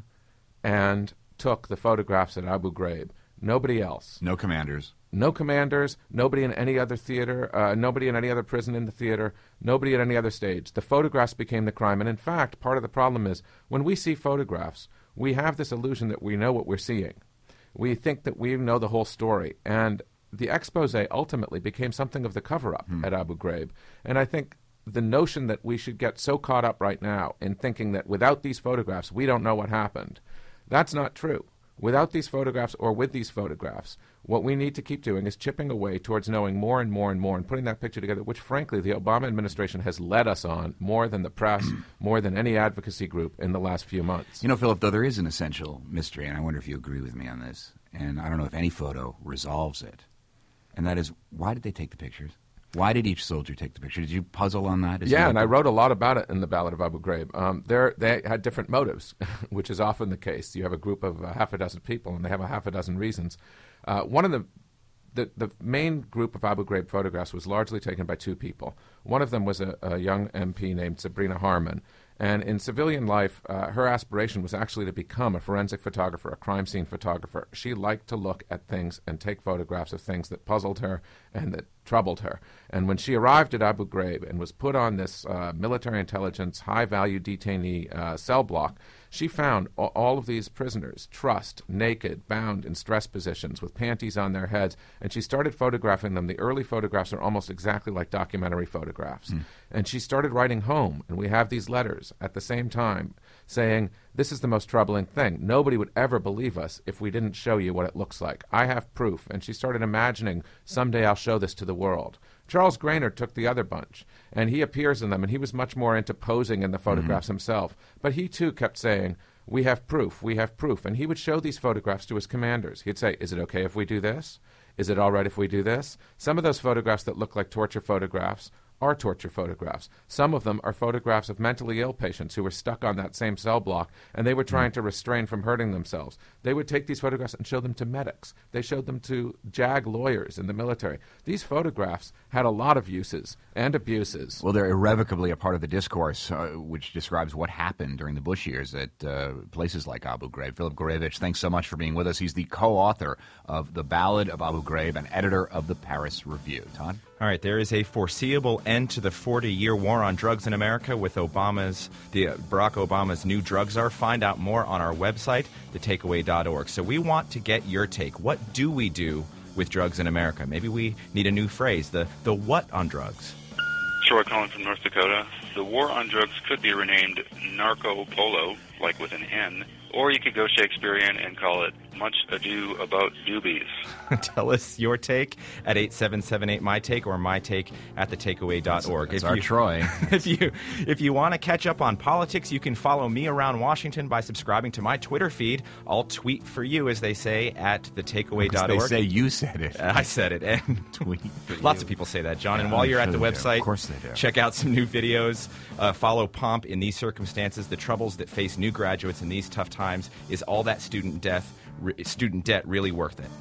and took the photographs at Abu Ghraib. Nobody else. No commanders. No commanders, nobody in any other theater, uh, nobody in any other prison in the theater, nobody at any other stage. The photographs became the crime. And in fact, part of the problem is when we see photographs, we have this illusion that we know what we're seeing. We think that we know the whole story. And the expose ultimately became something of the cover-up hmm. at Abu Ghraib. And I think the notion that we should get so caught up right now in thinking that without these photographs, we don't know what happened, that's not true. Without these photographs or with these photographs, what we need to keep doing is chipping away towards knowing more and more and more and putting that picture together, which, frankly, the Obama administration has led us on more than the press, more than any advocacy group in the last few months. You know, Philip, though there is an essential mystery, and I wonder if you agree with me on this, and I don't know if any photo resolves it, and that is, why did they take the pictures? Why did each soldier take the picture? Did you puzzle on that? Is yeah, and I wrote a lot about it in the Ballad of Abu Ghraib. Um, they had different motives, which is often the case. You have a group of uh, half a dozen people, and they have a half a dozen reasons. Uh, one of the, the the main group of Abu Ghraib photographs was largely taken by two people. One of them was a, a young M P named Sabrina Harman. And in civilian life, uh, her aspiration was actually to become a forensic photographer, a crime scene photographer. She liked to look at things and take photographs of things that puzzled her and that troubled her. And when she arrived at Abu Ghraib and was put on this uh, military intelligence, high-value detainee uh, cell block, she found a- all of these prisoners trussed, naked, bound in stress positions with panties on their heads, and she started photographing them. The early photographs are almost exactly like documentary photographs. Mm. And she started writing home, and we have these letters at the same time saying, this is the most troubling thing. Nobody would ever believe us if we didn't show you what it looks like. I have proof. And she started imagining, someday I'll show this to the world. Charles Grainer took the other bunch, and he appears in them, and he was much more into posing in the photographs mm-hmm. himself. But he, too, kept saying, we have proof, we have proof. And he would show these photographs to his commanders. He'd say, is it okay if we do this? Is it all right if we do this? Some of those photographs that look like torture photographs are torture photographs. Some of them are photographs of mentally ill patients who were stuck on that same cell block, and they were trying to restrain from hurting themselves. They would take these photographs and show them to medics. They showed them to JAG lawyers in the military. These photographs had a lot of uses and abuses. Well, they're irrevocably a part of the discourse, uh, which describes what happened during the Bush years at uh, places like Abu Ghraib. Philip Gourevitch, thanks so much for being with us. He's the co-author of The Ballad of Abu Ghraib and editor of the Paris Review. Todd? All right, there is a foreseeable end to the forty-year war on drugs in America with Obama's, the uh, Barack Obama's new drug czar. Find out more on our website, the takeaway dot org. So we want to get your take. What do we do with drugs in America? Maybe we need a new phrase, the, the what on drugs? Troy calling from North Dakota. The war on drugs could be renamed Narco Polo, like with an N, or you could go Shakespearean and call it Much Ado About Doobies. Tell us your take at eight seven seven eight my take or my take at the takeaway dot org. That's if our you, Troy. if you if you want to catch up on politics, you can follow me around Washington by subscribing to my Twitter feed. I'll tweet for you, as they say, at the takeaway dot org. They say you said it. I said it. And tweet for lots you. of people say that, John. Yeah, and while I'm you're sure at the they website, do. Of course they do. Check out some new videos. Uh, follow Pomp in these circumstances. The troubles that face new graduates in these tough times. Is all that student debt, re- student debt really worth it?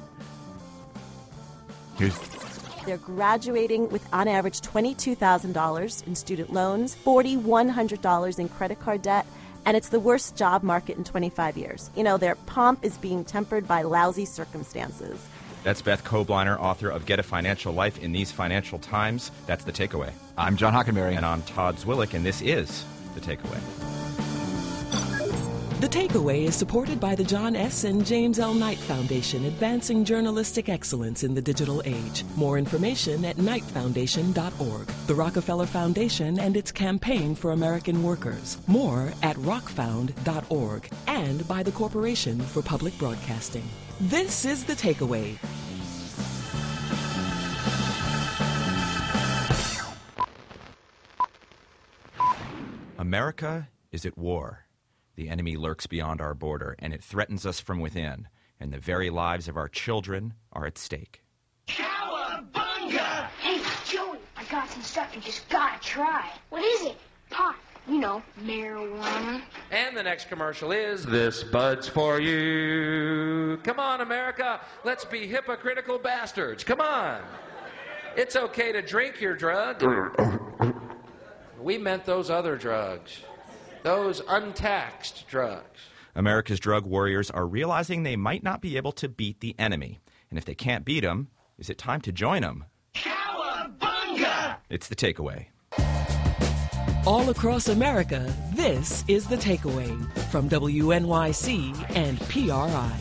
Here's They're graduating with, on average, twenty-two thousand dollars in student loans, four thousand one hundred dollars in credit card debt, and it's the worst job market in twenty-five years. You know, their pomp is being tempered by lousy circumstances. That's Beth Kobliner, author of Get a Financial Life in These Financial Times. That's The Takeaway. I'm John Hockenberry. And I'm Todd Zwillich, and this is The Takeaway. The Takeaway is supported by the John S. and James L. Knight Foundation, advancing journalistic excellence in the digital age. More information at knight foundation dot org. The Rockefeller Foundation and its campaign for American workers. More at rock found dot org. And by the Corporation for Public Broadcasting. This is The Takeaway. America is at war. The enemy lurks beyond our border, and it threatens us from within, and the very lives of our children are at stake. Cowabunga! Hey, Joey, I got some stuff you just gotta try. What is it? Pot. We You know, marijuana. And the next commercial is This Bud's for You. Come on, America. Let's be hypocritical bastards. Come on. It's okay to drink your drug. We meant those other drugs. Those untaxed drugs. America's drug warriors are realizing they might not be able to beat the enemy. And if they can't beat them, is it time to join them? Cowabunga! It's The Takeaway. All across America, this is The Takeaway from W N Y C and P R I.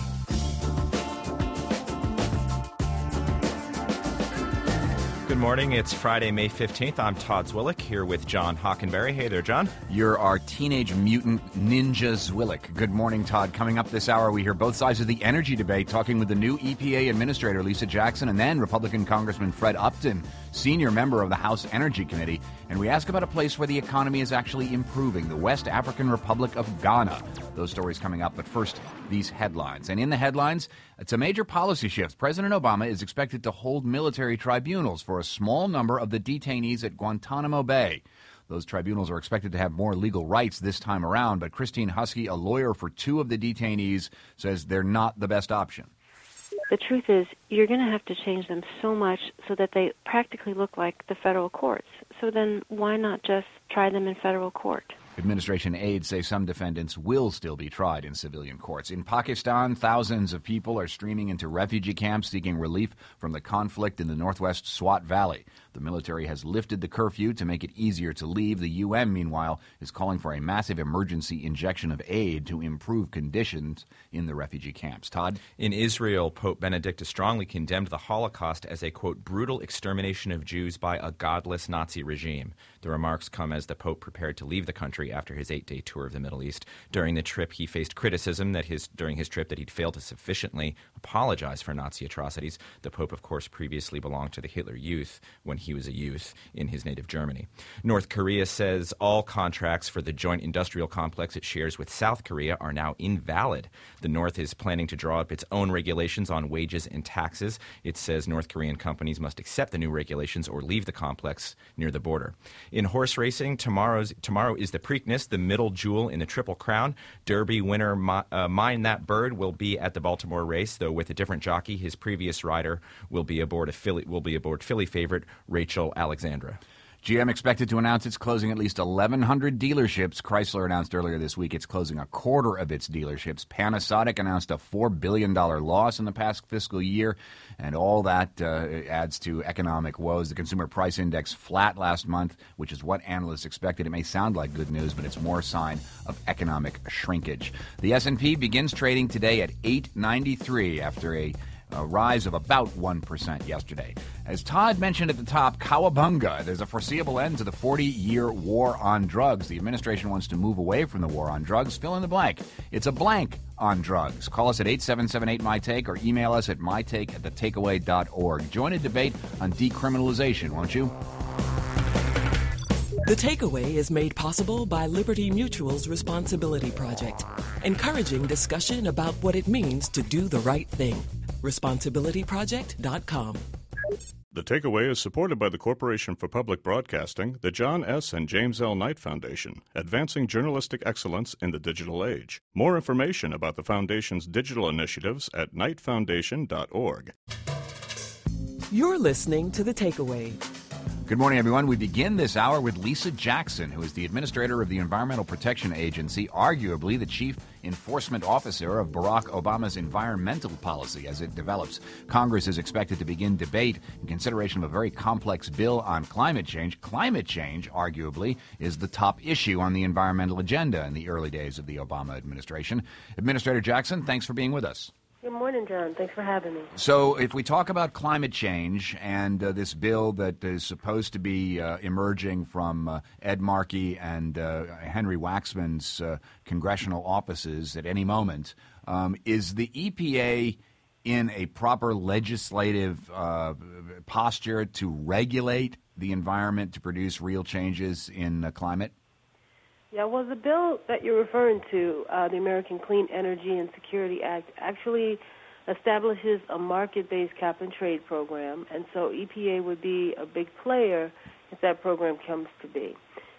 Good morning. It's Friday, May fifteenth. I'm Todd Zwillick here with John Hockenberry. Hey there, John. You're our teenage mutant ninja Zwillick. Good morning, Todd. Coming up this hour, we hear both sides of the energy debate, talking with the new E P A Administrator, Lisa Jackson, and then Republican Congressman Fred Upton, senior member of the House Energy Committee. And we ask about a place where the economy is actually improving, the West African Republic of Ghana. Those stories coming up, but first, these headlines. And in the headlines, it's a major policy shift. President Obama is expected to hold military tribunals for a small number of the detainees at Guantanamo Bay. Those tribunals are expected to have more legal rights this time around, but Christine Husky, a lawyer for two of the detainees, says they're not the best option. The truth is, you're going to have to change them so much so that they practically look like the federal courts. So then why not just try them in federal court? Administration aides say some defendants will still be tried in civilian courts. In Pakistan, thousands of people are streaming into refugee camps seeking relief from the conflict in the northwest Swat Valley. The military has lifted the curfew to make it easier to leave. The U N, meanwhile, is calling for a massive emergency injection of aid to improve conditions in the refugee camps. Todd? In Israel, Pope Benedict has strongly condemned the Holocaust as a, quote, brutal extermination of Jews by a godless Nazi regime. The remarks come as the Pope prepared to leave the country after his eight-day tour of the Middle East. During the trip, he faced criticism that his during his trip that he'd failed to sufficiently apologize for Nazi atrocities. The Pope, of course, previously belonged to the Hitler Youth when he was a youth in his native Germany. North Korea says all contracts for the joint industrial complex it shares with South Korea are now invalid. The North is planning to draw up its own regulations on wages and taxes. It says North Korean companies must accept the new regulations or leave the complex near the border. In horse racing, tomorrow's tomorrow is the Preakness, the middle jewel in the Triple Crown. Derby winner uh, Mine That Bird will be at the Baltimore race, though with a different jockey. His previous rider will be aboard a Philly will be aboard Philly favorite Rachel Alexandra. G M expected to announce it's closing at least eleven hundred dealerships. Chrysler announced earlier this week it's closing a quarter of its dealerships. Panasonic announced a four billion dollars loss in the past fiscal year, and all that uh, adds to economic woes. The Consumer Price Index flat last month, which is what analysts expected. It may sound like good news, but it's more a sign of economic shrinkage. The S and P begins trading today at eight ninety-three after a A rise of about one percent yesterday. As Todd mentioned at the top, cowabunga. There's a foreseeable end to the forty-year war on drugs. The administration wants to move away from the war on drugs. Fill in the blank. It's a blank on drugs. Call us at eight seven seven eight, M Y take or email us at my take at the takeaway dot org. Join a debate on decriminalization, won't you? The Takeaway is made possible by Liberty Mutual's Responsibility Project, encouraging discussion about what it means to do the right thing. responsibility project dot com. The Takeaway is supported by the Corporation for Public Broadcasting, the John S. and James L. Knight Foundation, advancing journalistic excellence in the digital age. More information about the Foundation's digital initiatives at knight foundation dot org. You're listening to The Takeaway. Good morning, everyone. We begin this hour with Lisa Jackson, who is the administrator of the Environmental Protection Agency, arguably the chief enforcement officer of Barack Obama's environmental policy as it develops. Congress is expected to begin debate in consideration of a very complex bill on climate change. Climate change, arguably, is the top issue on the environmental agenda in the early days of the Obama administration. Administrator Jackson, thanks for being with us. Good morning, John. Thanks for having me. So if we talk about climate change and uh, this bill that is supposed to be uh, emerging from uh, Ed Markey and uh, Henry Waxman's uh, congressional offices at any moment, um, is the E P A in a proper legislative uh, posture to regulate the environment to produce real changes in uh, climate? Yeah, well, the bill that you're referring to, uh, the American Clean Energy and Security Act, actually establishes a market-based cap-and-trade program, and so E P A would be a big player if that program comes to be.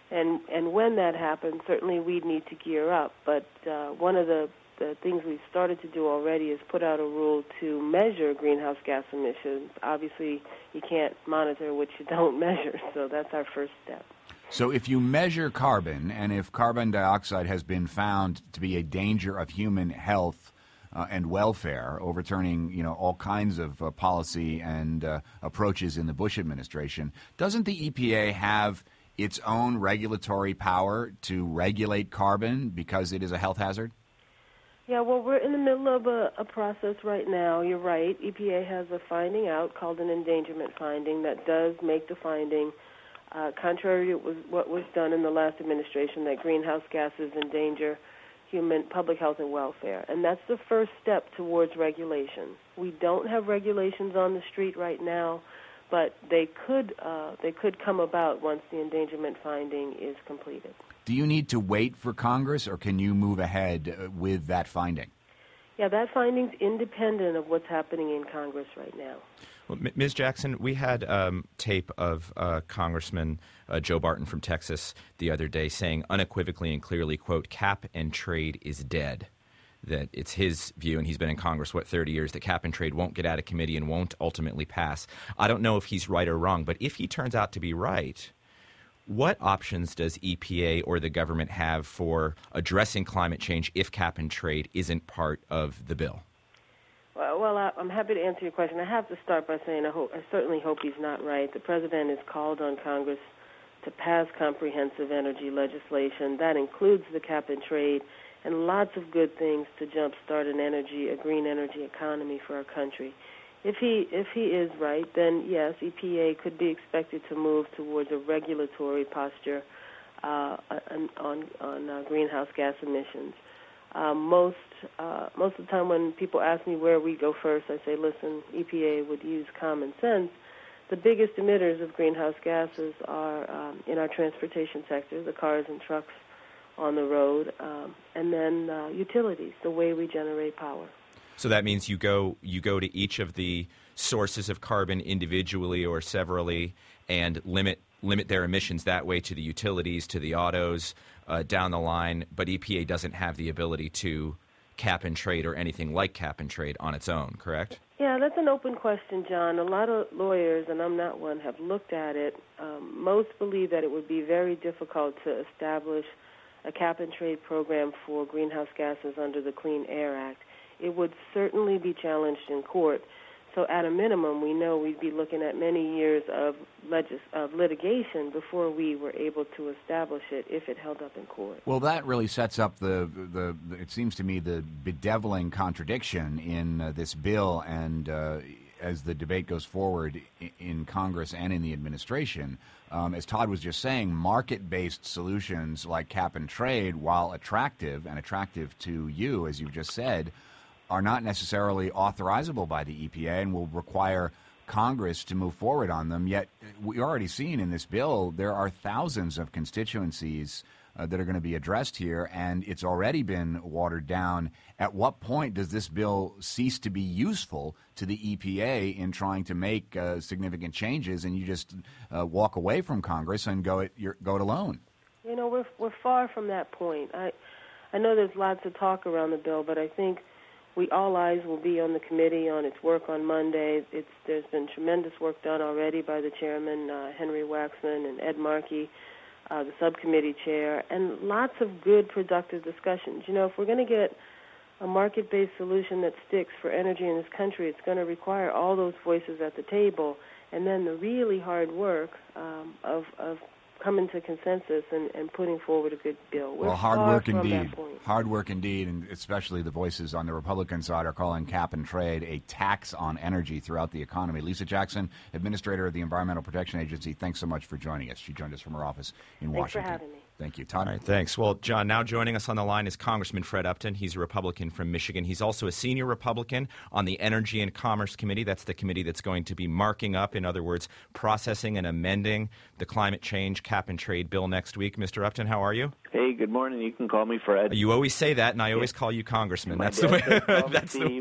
And and when that happens, certainly we need to gear up. But uh, one of the, the things we've started to do already is put out a rule to measure greenhouse gas emissions. Obviously, you can't monitor what you don't measure, so that's our first step. So if you measure carbon, and if carbon dioxide has been found to be a danger of human health uh, and welfare, overturning you know all kinds of uh, policy and uh, approaches in the Bush administration, doesn't the E P A have its own regulatory power to regulate carbon because it is a health hazard? Yeah, well, we're in the middle of a, a process right now. You're right. E P A has a finding out called an endangerment finding that does make the finding, uh, contrary to what was done in the last administration, that greenhouse gases endanger human public health and welfare. And that's the first step towards regulation. We don't have regulations on the street right now, but they could uh, they could come about once the endangerment finding is completed. Do you need to wait for Congress, or can you move ahead uh, with that finding? Yeah, that finding's independent of what's happening in Congress right now. Well, Miz Jackson, we had um, tape of uh, Congressman uh, Joe Barton from Texas the other day saying unequivocally and clearly, quote, cap and trade is dead. That it's his view, and he's been in Congress, what, thirty years, that cap and trade won't get out of committee and won't ultimately pass. I don't know if he's right or wrong, but if he turns out to be right, what options does E P A or the government have for addressing climate change if cap and trade isn't part of the bill? Well, well I, I'm happy to answer your question. I have to start by saying I, hope, I certainly hope he's not right. The president has called on Congress to pass comprehensive energy legislation. That includes the cap and trade and lots of good things to jumpstart an energy, a green energy economy for our country. If he if he is right, then yes, E P A could be expected to move towards a regulatory posture uh, on on, on uh, greenhouse gas emissions. Uh, most uh, most of the time, when people ask me where we go first, I say, listen, E P A would use common sense. The biggest emitters of greenhouse gases are um, in our transportation sector, the cars and trucks on the road, um, and then uh, utilities, the way we generate power. So that means you go you go to each of the sources of carbon individually or severally and limit limit their emissions that way to the utilities, to the autos, uh, down the line. But E P A doesn't have the ability to cap and trade or anything like cap and trade on its own, correct? Yeah, that's an open question, John. A lot of lawyers, and I'm not one, have looked at it. Um, most believe that it would be very difficult to establish a cap and trade program for greenhouse gases under the Clean Air Act. It would certainly be challenged in court. So at a minimum, we know we'd be looking at many years of, legis- of litigation before we were able to establish it if it held up in court. Well, that really sets up the, the, the it seems to me, the bedeviling contradiction in uh, this bill, and uh, as the debate goes forward in, in Congress and in the administration. Um, as Todd was just saying, market-based solutions like cap and trade, while attractive and attractive to you, as you just said, are not necessarily authorizable by the E P A and will require Congress to move forward on them. Yet we already seen in this bill there are thousands of constituencies uh, that are going to be addressed here, and it's already been watered down. At what point does this bill cease to be useful to the E P A in trying to make uh, significant changes, and you just uh, walk away from Congress and go it your, go it alone? You know, we're we're far from that point. I I know there's lots of talk around the bill, but I think we all eyes will be on the committee on its work on Monday. It's there's been tremendous work done already by the chairman, uh, Henry Waxman, and Ed Markey, uh, the subcommittee chair, and lots of good, productive discussions. You know, if we're going to get a market-based solution that sticks for energy in this country, it's going to require all those voices at the table, and then the really hard work um, of, of coming to consensus and, and putting forward a good bill. We're well, hard far work from indeed. that point. Hard work indeed, and especially the voices on the Republican side are calling cap and trade a tax on energy throughout the economy. Lisa Jackson, Administrator of the Environmental Protection Agency, thanks so much for joining us. She joined us from her office in Thanks Washington. Thanks for having me. Thank you, Todd. All right, thanks. Well, John, now joining us on the line is Congressman Fred Upton. He's a Republican from Michigan. He's also a senior Republican on the Energy and Commerce Committee. That's the committee that's going to be marking up, in other words, processing and amending the climate change cap and trade bill next week. Mister Upton, how are you? Hey, good morning. You can call me Fred. You always say that, and I always call you Congressman. My That's the way. Call that's Steve. the.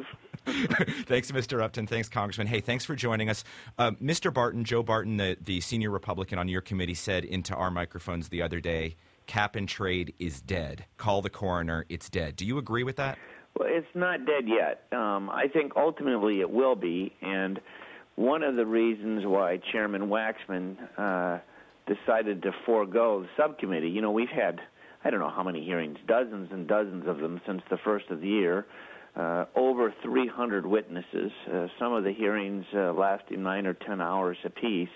Thanks, Mister Upton. Thanks, Congressman. Hey, thanks for joining us. Uh, Mister Barton, Joe Barton, the, the senior Republican on your committee, said into our microphones the other day, cap and trade is dead. Call the coroner. It's dead. Do you agree with that? Well, it's not dead yet. Um, I think ultimately it will be, and one of the reasons why Chairman Waxman uh, decided to forego the subcommittee, you know, we've had, I don't know how many hearings, dozens and dozens of them since the first of the year, uh, over three hundred witnesses, uh, some of the hearings uh, lasting nine or ten hours apiece,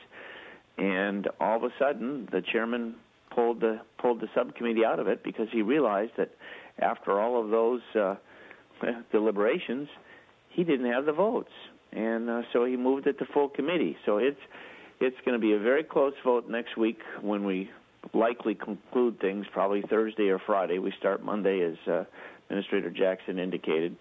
and all of a sudden the chairman pulled the, pulled the subcommittee out of it because he realized that after all of those uh, deliberations, he didn't have the votes, and uh, so he moved it to full committee. So it's it's going to be a very close vote next week when we likely conclude things, probably Thursday or Friday. We start Monday, as uh, Administrator Jackson indicated.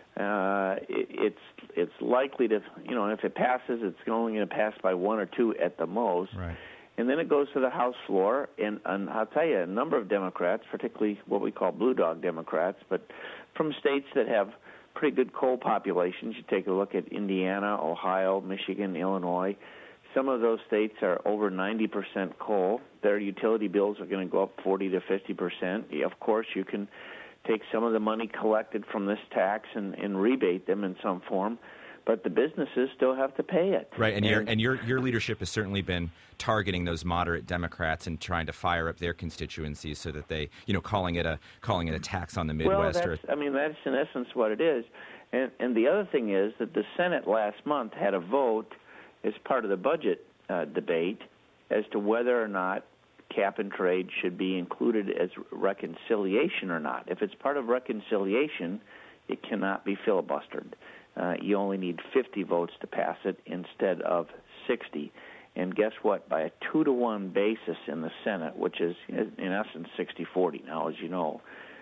Uh, it, it's it's likely to, you know, if it passes, it's only going to pass by one or two at the most. Right. And then it goes to the House floor, and, and I'll tell you, a number of Democrats, particularly what we call blue dog Democrats, but from states that have pretty good coal populations, you take a look at Indiana, Ohio, Michigan, Illinois. Some of those states are over ninety percent coal. Their utility bills are going to go up forty to fifty percent. Of course, you can take some of the money collected from this tax and, and rebate them in some form, but the businesses still have to pay it. Right, and, and, your, and your, your leadership has certainly been targeting those moderate Democrats and trying to fire up their constituencies so that they, you know, calling it a calling it a tax on the Midwest. Well, that's, or, I mean, that's in essence what it is. And, and the other thing is that the Senate last month had a vote as part of the budget uh, debate as to whether or not cap and trade should be included as reconciliation or not. If it's part of reconciliation, it cannot be filibustered. Uh, you only need fifty votes to pass it instead of sixty. And guess what? By a two to one basis in the Senate, which is in essence sixty forty now, as you know,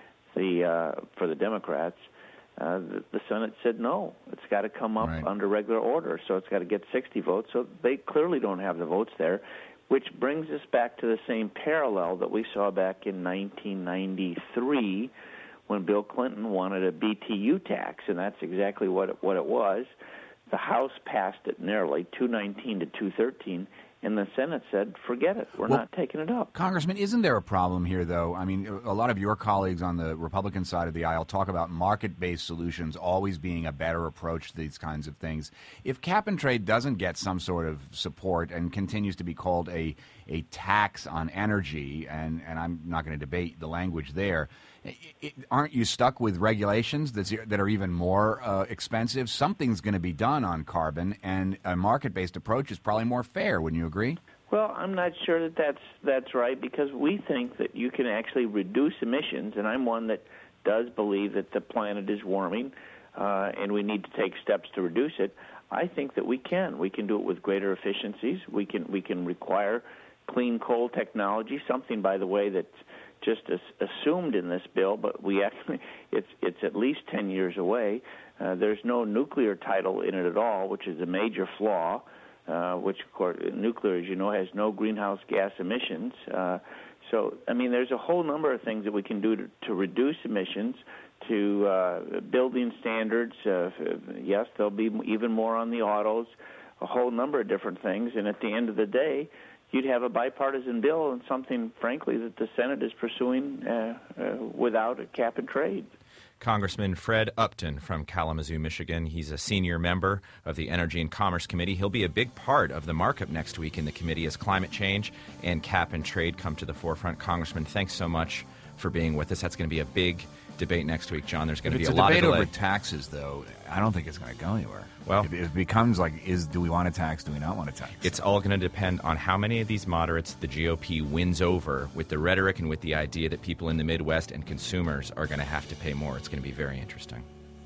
the uh, for the Democrats, uh, the, the Senate said no. It's got to come up right. under regular order, so it's got to get sixty votes. So they clearly don't have the votes there, which brings us back to the same parallel that we saw back in nineteen ninety-three when Bill Clinton wanted a B T U tax, and that's exactly what it, what it was. The House passed it narrowly, two nineteen to two thirteen, and the Senate said, forget it, we're well, not taking it up. Congressman, isn't there a problem here, though? I mean, a lot of your colleagues on the Republican side of the aisle talk about market-based solutions always being a better approach to these kinds of things. If cap and trade doesn't get some sort of support and continues to be called a, a tax on energy, and, and I'm not going to debate the language there, It, it, aren't you stuck with regulations that's, that are even more uh, expensive? Something's going to be done on carbon, and a market-based approach is probably more fair. Wouldn't you agree? Well, I'm not sure that that's, that's right, because we think that you can actually reduce emissions, and I'm one that does believe that the planet is warming, uh, and we need to take steps to reduce it. I think that we can. We can do it with greater efficiencies. We can, we can require clean coal technology, something, by the way, that's just as assumed in this bill, but we actually it's it's at least ten years away. Uh, there's no nuclear title in it at all, which is a major flaw. Uh, which, of course, nuclear, as you know, has no greenhouse gas emissions. Uh, so, I mean, there's a whole number of things that we can do to, to reduce emissions, to uh, building standards. Uh, yes, there'll be even more on the autos, a whole number of different things. And at the end of the day, you'd have a bipartisan bill and something, frankly, that the Senate is pursuing uh, uh, without a cap and trade. Congressman Fred Upton from Kalamazoo, Michigan. He's a senior member of the Energy and Commerce Committee. He'll be a big part of the markup next week in the committee as climate change and cap and trade come to the forefront. Congressman, thanks so much for being with us. That's going to be a big debate next week, John. There's going to be a, a lot of delay. If it's a debate over taxes, though, I don't think it's going to go anywhere. Well, it, it becomes like, is do we want to tax, do we not want to tax? It's all going to depend on how many of these moderates the G O P wins over with the rhetoric and with the idea that people in the Midwest and consumers are going to have to pay more. It's going to be very interesting.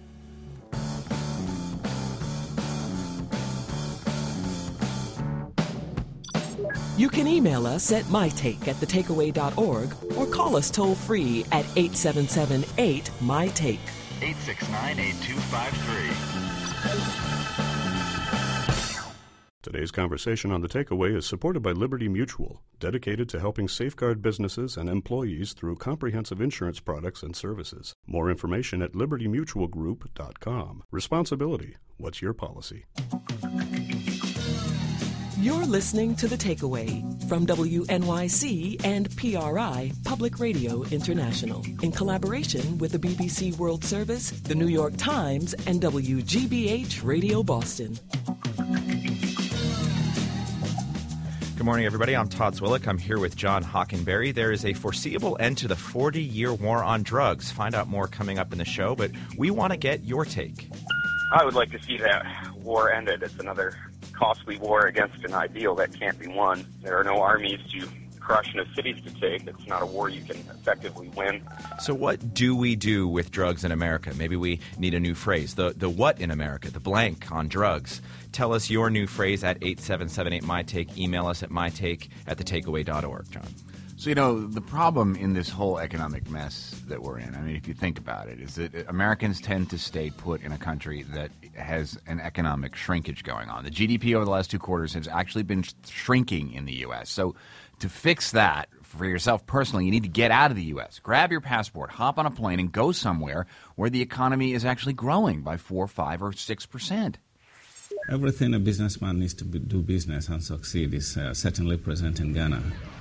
You can email us at mytake at the takeaway dot org or call us toll-free at eight seven seven eight M Y take. eight six nine, eight two five three. Today's conversation on The Takeaway is supported by Liberty Mutual, dedicated to helping safeguard businesses and employees through comprehensive insurance products and services. More information at liberty mutual group dot com. Responsibility. What's your policy? You're listening to The Takeaway from W N Y C and P R I Public Radio International in collaboration with the B B C World Service, the New York Times, and W G B H Radio Boston. Good morning, everybody. I'm Todd Zwillich. I'm here with John Hockenberry. There is a foreseeable end to the forty-year war on drugs. Find out more coming up in the show, but we want to get your take. I would like to see that war ended. It's another costly war against an ideal that can't be won. There are no armies to crush, no cities to take. It's not a war you can effectively win. So what do we do with drugs in America? Maybe we need a new phrase. The the what in America, the blank on drugs. Tell us your new phrase at eight seven seven eight, my take. Email us at mytake at the takeaway dot org, John. So, you know, the problem in this whole economic mess that we're in, I mean, if you think about it, is that Americans tend to stay put in a country that has an economic shrinkage going on. The G D P over the last two quarters has actually been shrinking in the U S. So to fix that for yourself personally, you need to get out of the U S. Grab your passport, hop on a plane, and go somewhere where the economy is actually growing by four, five, or six percent. Everything a businessman needs to be, do business and succeed is uh, certainly present in Ghana.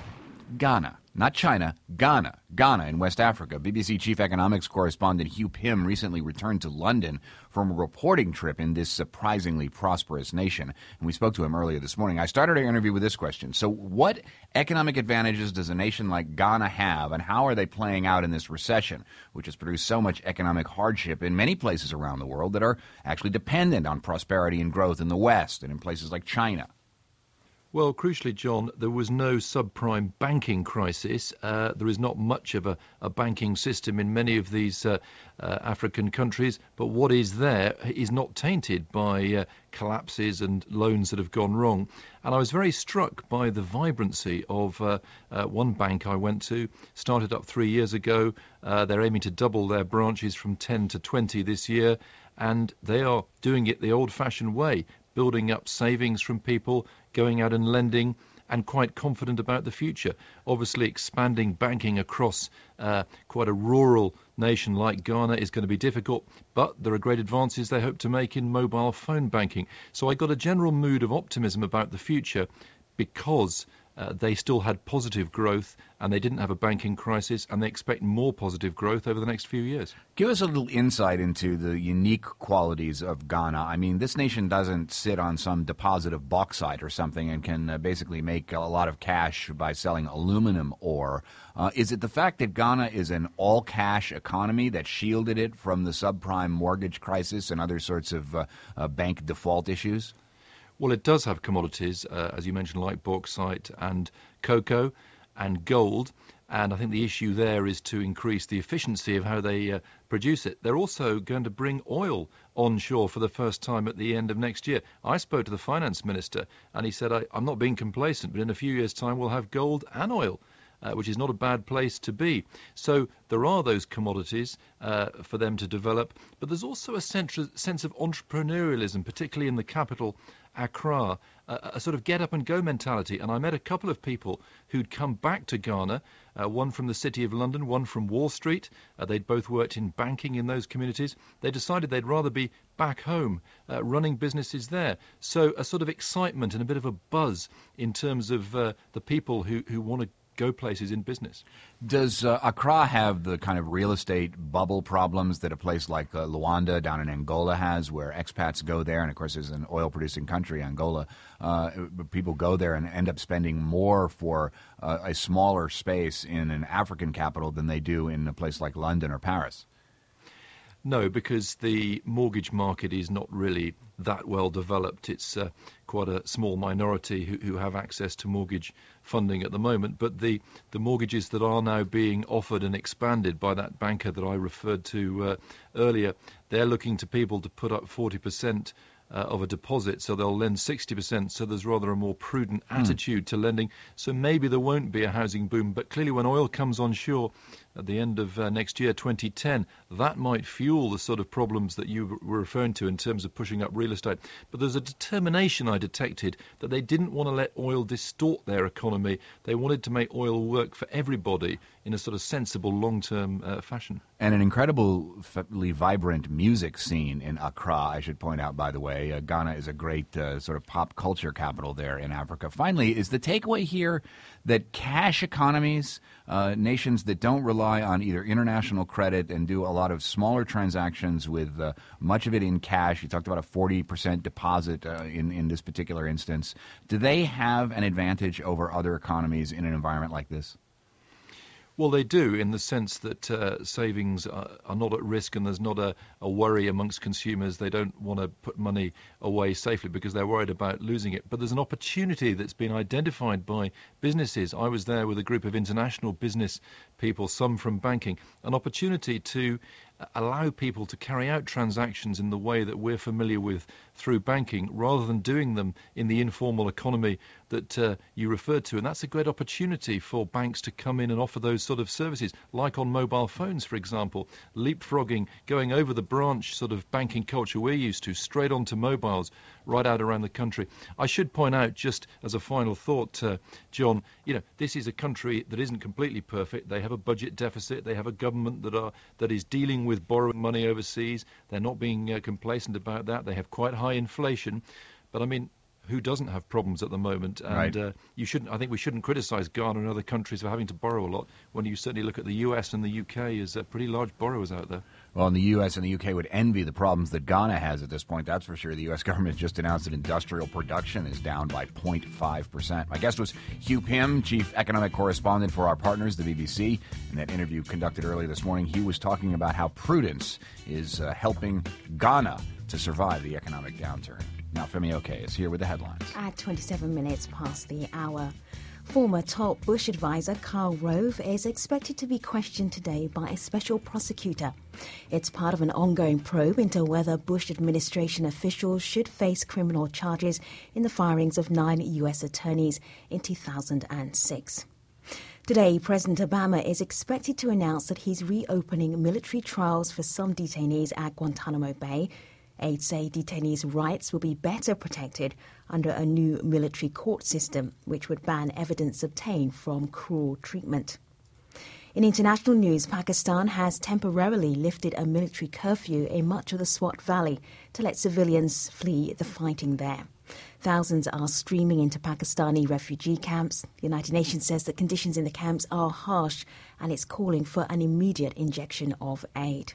Ghana, not China, Ghana. Ghana in West Africa. B B C chief economics correspondent Hugh Pym recently returned to London from a reporting trip in this surprisingly prosperous nation, and we spoke to him earlier this morning. I started our interview with this question. So what economic advantages does a nation like Ghana have, and how are they playing out in this recession, which has produced so much economic hardship in many places around the world that are actually dependent on prosperity and growth in the West and in places like China? Well, crucially, John, there was no subprime banking crisis. Uh, there is not much of a, a banking system in many of these uh, uh, African countries, but what is there is not tainted by uh, collapses and loans that have gone wrong. And I was very struck by the vibrancy of uh, uh, one bank I went to, started up three years ago. Uh, they're aiming to double their branches from ten to twenty this year, and they are doing it the old-fashioned way, building up savings from people, going out and lending, and quite confident about the future. Obviously, expanding banking across uh, quite a rural nation like Ghana is going to be difficult, but there are great advances they hope to make in mobile phone banking. So I got a general mood of optimism about the future because uh, they still had positive growth and they didn't have a banking crisis, and they expect more positive growth over the next few years. Give us a little insight into the unique qualities of Ghana. I mean, this nation doesn't sit on some deposit of bauxite or something and can uh, basically make a lot of cash by selling aluminum ore. Uh, is it the fact that Ghana is an all-cash economy that shielded it from the subprime mortgage crisis and other sorts of uh, uh, bank default issues? Well, it does have commodities, uh, as you mentioned, like bauxite and cocoa and gold. And I think the issue there is to increase the efficiency of how they uh, produce it. They're also going to bring oil onshore for the first time at the end of next year. I spoke to the finance minister, and he said, I, I'm not being complacent, but in a few years' time we'll have gold and oil. Uh, which is not a bad place to be. So there are those commodities uh, for them to develop, but there's also a sense of entrepreneurialism, particularly in the capital, Accra, uh, a sort of get-up-and-go mentality. And I met a couple of people who'd come back to Ghana, uh, one from the City of London, one from Wall Street. Uh, they'd both worked in banking in those communities. They decided they'd rather be back home, uh, running businesses there. So a sort of excitement and a bit of a buzz in terms of uh, the people who, who want to go places in business. Does uh, Accra have the kind of real estate bubble problems that a place like uh, Luanda down in Angola has, where expats go there, and of course there's an oil-producing country, Angola. Uh, people go there and end up spending more for uh, a smaller space in an African capital than they do in a place like London or Paris? No, because the mortgage market is not really that well developed. It's uh, quite a small minority who, who have access to mortgage funding at the moment. But the, the mortgages that are now being offered and expanded by that banker that I referred to uh, earlier, they're looking to people to put up forty percent Uh, of a deposit, so they'll lend sixty percent, so there's rather a more prudent attitude mm. to lending. So maybe there won't be a housing boom, but clearly when oil comes on shore, at the end of uh, next year, twenty ten. That might fuel the sort of problems that you were referring to in terms of pushing up real estate. But there's a determination I detected that they didn't want to let oil distort their economy. They wanted to make oil work for everybody in a sort of sensible long-term uh, fashion. And an incredibly vibrant music scene in Accra, I should point out, by the way. Uh, Ghana is a great uh, sort of pop culture capital there in Africa. Finally, is the takeaway here that cash economies, uh, nations that don't rely on either international credit and do a lot of smaller transactions with uh, much of it in cash, you talked about a forty percent deposit uh, in, in this particular instance, do they have an advantage over other economies in an environment like this? Well, they do, in the sense that uh, savings are, are not at risk and there's not a, a worry amongst consumers. They don't want to put money away safely because they're worried about losing it. But there's an opportunity that's been identified by businesses. I was there with a group of international business people, some from banking, an opportunity to allow people to carry out transactions in the way that we're familiar with through banking, rather than doing them in the informal economy that uh, you referred to. And that's a great opportunity for banks to come in and offer those sort of services, like on mobile phones, for example, leapfrogging, going over the branch sort of banking culture we're used to, straight onto mobiles, right out around the country. I should point out, just as a final thought, uh, John, you know, this is a country that isn't completely perfect. They have a budget deficit. They have a government that are that is dealing with borrowing money overseas. They're not being uh, complacent about that. They have quite high inflation. But, I mean, who doesn't have problems at the moment? And right. uh, you shouldn't. I think we shouldn't criticise Ghana and other countries for having to borrow a lot, when you certainly look at the U S and the U K as uh, pretty large borrowers out there. Well, and the U S and the U K would envy the problems that Ghana has at this point, that's for sure. The U S government just announced that industrial production is down by zero point five percent. My guest was Hugh Pym, chief economic correspondent for our partners, the B B C. In that interview conducted earlier this morning, Hugh was talking about how prudence is uh, helping Ghana to survive the economic downturn. Now, Femi Oke is here with the headlines. At twenty-seven minutes past the hour, former top Bush advisor Karl Rove is expected to be questioned today by a special prosecutor. It's part of an ongoing probe into whether Bush administration officials should face criminal charges in the firings of nine U S attorneys in two thousand six. Today, President Obama is expected to announce that he's reopening military trials for some detainees at Guantanamo Bay. Aides say detainees' rights will be better protected under a new military court system, which would ban evidence obtained from cruel treatment. In international news, Pakistan has temporarily lifted a military curfew in much of the Swat Valley to let civilians flee the fighting there. Thousands are streaming into Pakistani refugee camps. The United Nations says that conditions in the camps are harsh and it's calling for an immediate injection of aid.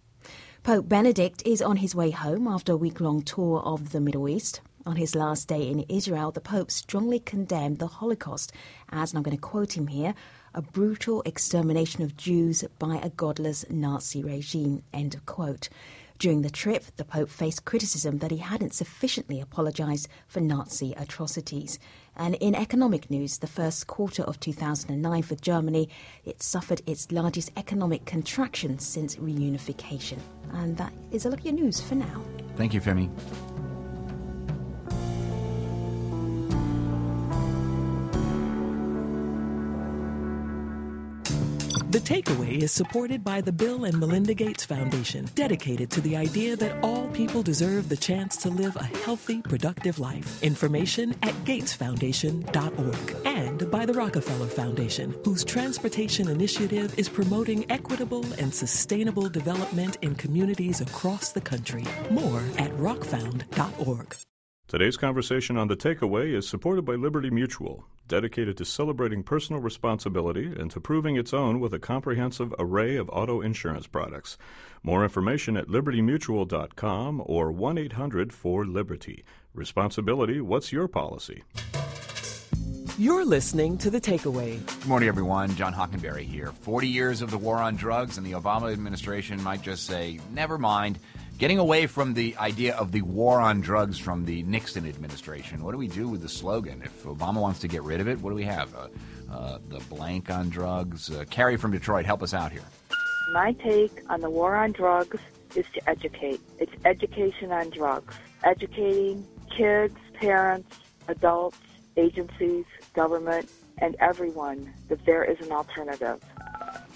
Pope Benedict is on his way home after a week-long tour of the Middle East. On his last day in Israel, the Pope strongly condemned the Holocaust as, and I'm going to quote him here, a brutal extermination of Jews by a godless Nazi regime, end of quote. During the trip, the Pope faced criticism that he hadn't sufficiently apologised for Nazi atrocities. And in economic news, the first quarter of two thousand nine for Germany, it suffered its largest economic contraction since reunification. And that is a look at your news for now. Thank you, Femi. The Takeaway is supported by the Bill and Melinda Gates Foundation, dedicated to the idea that all people deserve the chance to live a healthy, productive life. Information at gates foundation dot org. And by the Rockefeller Foundation, whose transportation initiative is promoting equitable and sustainable development in communities across the country. More at rock found dot org. Today's conversation on The Takeaway is supported by Liberty Mutual, dedicated to celebrating personal responsibility and to proving its own with a comprehensive array of auto insurance products. More information at liberty mutual dot com or one eight hundred four liberty. Responsibility, what's your policy? You're listening to The Takeaway. Good morning, everyone. John Hockenberry here. forty years of the war on drugs, and the Obama administration might just say, never mind. Getting away from the idea of the war on drugs from the Nixon administration. What do we do with the slogan? If Obama wants to get rid of it, what do we have? Uh, uh, the blank on drugs? Uh, Carrie from Detroit, help us out here. My take on the war on drugs is to educate. It's education on drugs. Educating kids, parents, adults, agencies, government, and everyone that there is an alternative.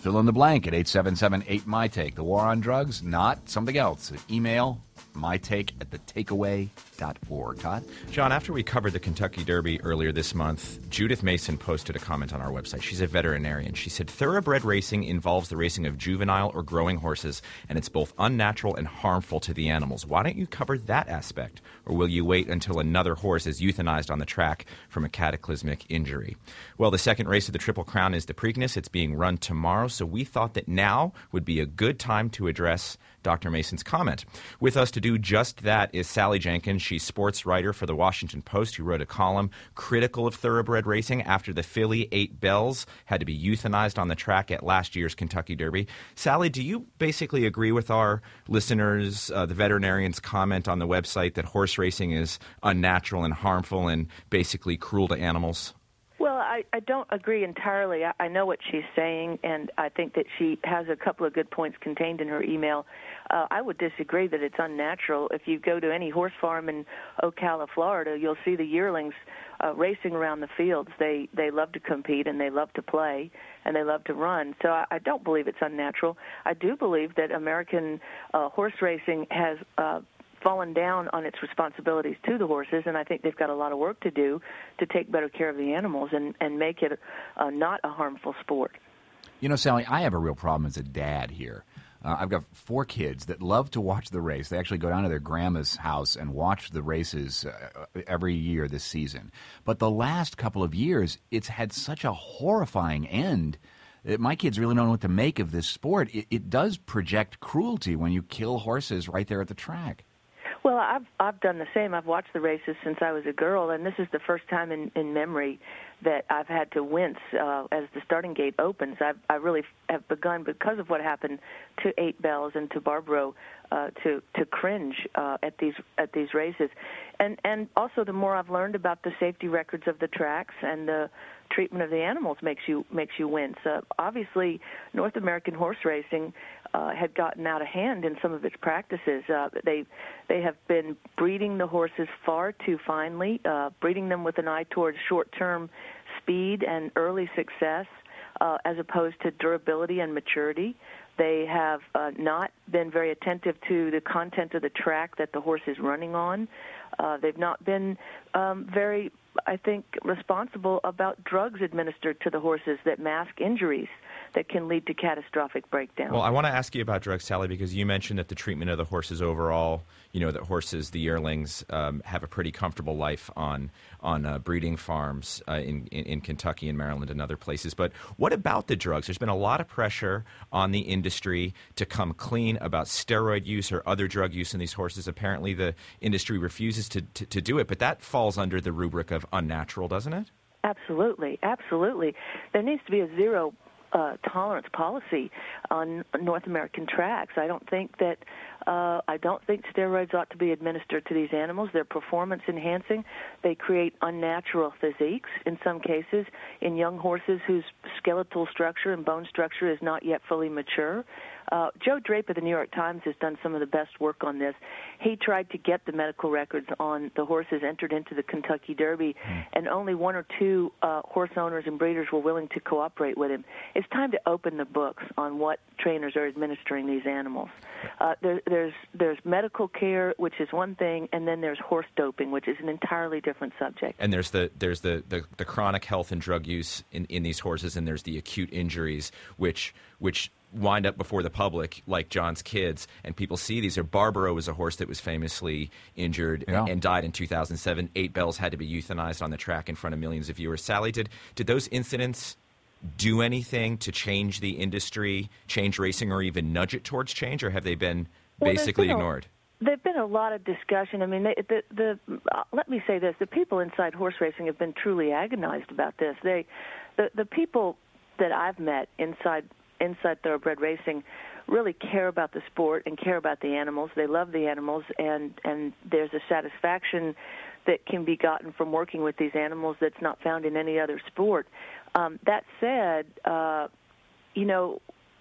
fill in the blank at eight seven seven eight my take. The war on drugs, not something else. Email mytake at the takeaway dot org. Todd? John, after we covered the Kentucky Derby earlier this month, Judith Mason posted a comment on our website. She's a veterinarian. She said, thoroughbred racing involves the racing of juvenile or growing horses, and it's both unnatural and harmful to the animals. Why don't you cover that aspect? Or will you wait until another horse is euthanized on the track from a cataclysmic injury? Well, the second race of the Triple Crown is the Preakness. It's being run tomorrow, so we thought that now would be a good time to address Doctor Mason's comment. With us to do just that is Sally Jenkins. She's sports writer for the Washington Post, who wrote a column critical of thoroughbred racing after the filly Eight Bells had to be euthanized on the track at last year's Kentucky Derby. Sally, do you basically agree with our listeners, uh, the veterinarian's comment on the website that horse racing is unnatural and harmful and basically cruel to animals? Well, I, I don't agree entirely. I, I know what she's saying, and I think that she has a couple of good points contained in her email. Uh, I would disagree that it's unnatural. If you go to any horse farm in Ocala, Florida, you'll see the yearlings uh, racing around the fields. They they love to compete, and they love to play, and they love to run. So I, I don't believe it's unnatural. I do believe that American uh, horse racing has uh, fallen down on its responsibilities to the horses, and I think they've got a lot of work to do to take better care of the animals and, and make it uh, not a harmful sport. You know, Sally, I have a real problem as a dad here. Uh, I've got four kids that love to watch the race. They actually go down to their grandma's house and watch the races uh, every year this season. But the last couple of years, it's had such a horrifying end that my kids really don't know what to make of this sport. It, it does project cruelty when you kill horses right there at the track. Well, I've I've done the same. I've watched the races since I was a girl, and this is the first time in, in memory that I've had to wince uh, as the starting gate opens. I've, I really have begun, because of what happened to Eight Bells and to Barbaro, uh, to to cringe uh, at these at these races, and and also the more I've learned about the safety records of the tracks and the treatment of the animals makes you makes you wince. Uh, obviously, North American horse racing uh, had gotten out of hand in some of its practices. Uh, they they have been breeding the horses far too finely, uh, breeding them with an eye towards short-term speed and early success, uh, as opposed to durability and maturity. They have uh, not been very attentive to the content of the track that the horse is running on. Uh, they've not been um, very, I think, responsible about drugs administered to the horses that mask injuries that can lead to catastrophic breakdown. Well, I want to ask you about drugs, Sally, because you mentioned that the treatment of the horses overall, you know, that horses, the yearlings, um, have a pretty comfortable life on on uh, breeding farms uh, in, in, in Kentucky and Maryland and other places. But what about the drugs? There's been a lot of pressure on the industry to come clean about steroid use or other drug use in these horses. Apparently the industry refuses to, to, to do it, but that falls under the rubric of unnatural, doesn't it? Absolutely, absolutely. There needs to be a zero Uh, tolerance policy on North American tracks. I don't think that uh, I don't think steroids ought to be administered to these animals. They're performance enhancing. They create unnatural physiques in some cases in young horses whose skeletal structure and bone structure is not yet fully mature. Uh, Joe Drape of the New York Times has done some of the best work on this. He tried to get the medical records on the horses entered into the Kentucky Derby, mm. and only one or two uh, horse owners and breeders were willing to cooperate with him. It's time to open the books on what trainers are administering these animals. Uh, there, there's there's medical care, which is one thing, and then there's horse doping, which is an entirely different subject. And there's the there's the, the, the chronic health and drug use in, in these horses, and there's the acute injuries, which which wind up before the public, like John's kids, and people see these. Or Barbaro was a horse that was famously injured yeah. and died in two thousand seven. Eight Bells had to be euthanized on the track in front of millions of viewers. Sally, did did those incidents do anything to change the industry, change racing, or even nudge it towards change, or have they been well, basically been ignored? A, there've been a lot of discussion. I mean, they, the the uh, let me say this: the people inside horse racing have been truly agonized about this. They, the the people that I've met inside inside thoroughbred racing really care about the sport and care about the animals. They love the animals, and and there's a satisfaction that can be gotten from working with these animals that's not found in any other sport. Um, that said, uh, you know,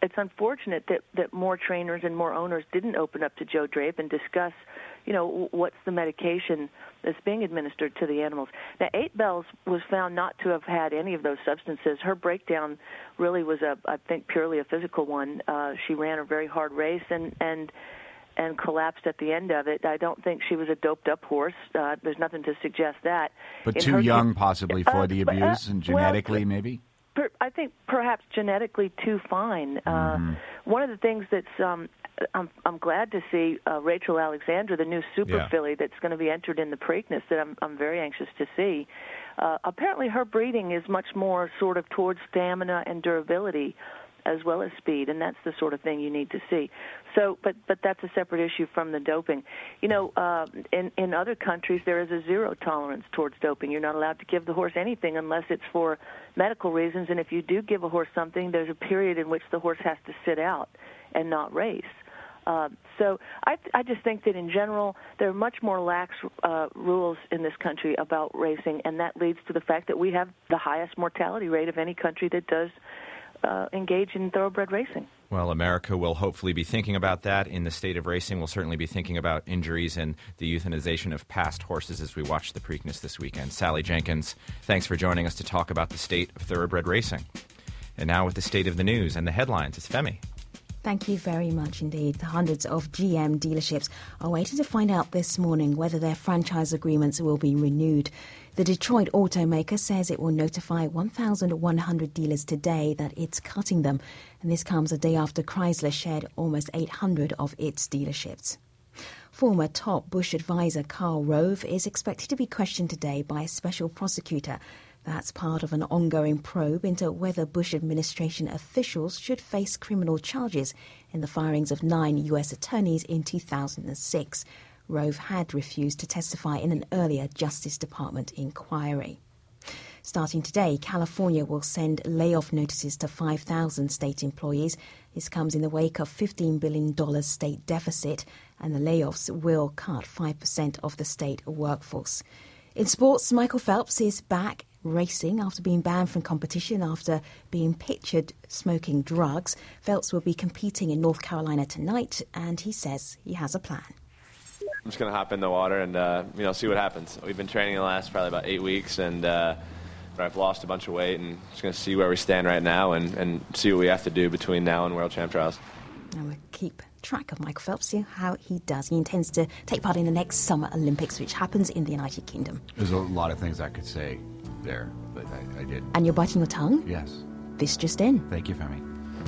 it's unfortunate that, that more trainers and more owners didn't open up to Joe Drape and discuss, you know, what's the medication that's being administered to the animals. Now, Eight Bells was found not to have had any of those substances. Her breakdown really was, a, I think, purely a physical one. Uh, she ran a very hard race and, and and collapsed at the end of it. I don't think she was a doped-up horse. Uh, there's nothing to suggest that. But In too her young, case, possibly, for uh, the but, abuse, uh, and genetically, well, maybe? Per, I think perhaps genetically too fine. Uh, mm-hmm. One of the things that's um, I'm, I'm glad to see uh, Rachel Alexandra, the new super Yeah. filly that's going to be entered in the Preakness, that I'm, I'm very anxious to see. Uh, apparently, her breeding is much more sort of towards stamina and durability, as well as speed, and that's the sort of thing you need to see. So, but but that's a separate issue from the doping. You know, uh, in in other countries there is a zero tolerance towards doping. You're not allowed to give the horse anything unless it's for medical reasons, and if you do give a horse something, there's a period in which the horse has to sit out and not race. Uh, so I, I just think that in general there are much more lax uh, rules in this country about racing, and that leads to the fact that we have the highest mortality rate of any country that does Uh, engage in thoroughbred racing. Well, America will hopefully be thinking about that. In the state of racing, we'll certainly be thinking about injuries and the euthanization of past horses as we watch the Preakness this weekend. Sally Jenkins, thanks for joining us to talk about the state of thoroughbred racing. And now with the state of the news and the headlines, it's Femi. Thank you very much indeed. The hundreds of G M dealerships are waiting to find out this morning whether their franchise agreements will be renewed. The Detroit automaker says it will notify one thousand one hundred dealers today that it's cutting them, and this comes a day after Chrysler shared almost eight hundred of its dealerships. Former top Bush advisor Karl Rove is expected to be questioned today by a special prosecutor. That's part of an ongoing probe into whether Bush administration officials should face criminal charges in the firings of nine U S attorneys in two thousand six. Rove had refused to testify in an earlier Justice Department inquiry. Starting today, California will send layoff notices to five thousand state employees. This comes in the wake of fifteen billion dollars state deficit, and the layoffs will cut five percent of the state workforce. In sports, Michael Phelps is back racing after being banned from competition after being pictured smoking drugs. Phelps will be competing in North Carolina tonight, and he says he has a plan. I'm just going to hop in the water and, uh, you know, see what happens. We've been training the last probably about eight weeks, and uh, I've lost a bunch of weight, and just going to see where we stand right now and, and see what we have to do between now and World Champ Trials. And we'll keep track of Michael Phelps, see how he does. He intends to take part in the next Summer Olympics, which happens in the United Kingdom. There's a lot of things I could say there, but I, I did. And you're biting your tongue? Yes. This just in. Thank you, Femi.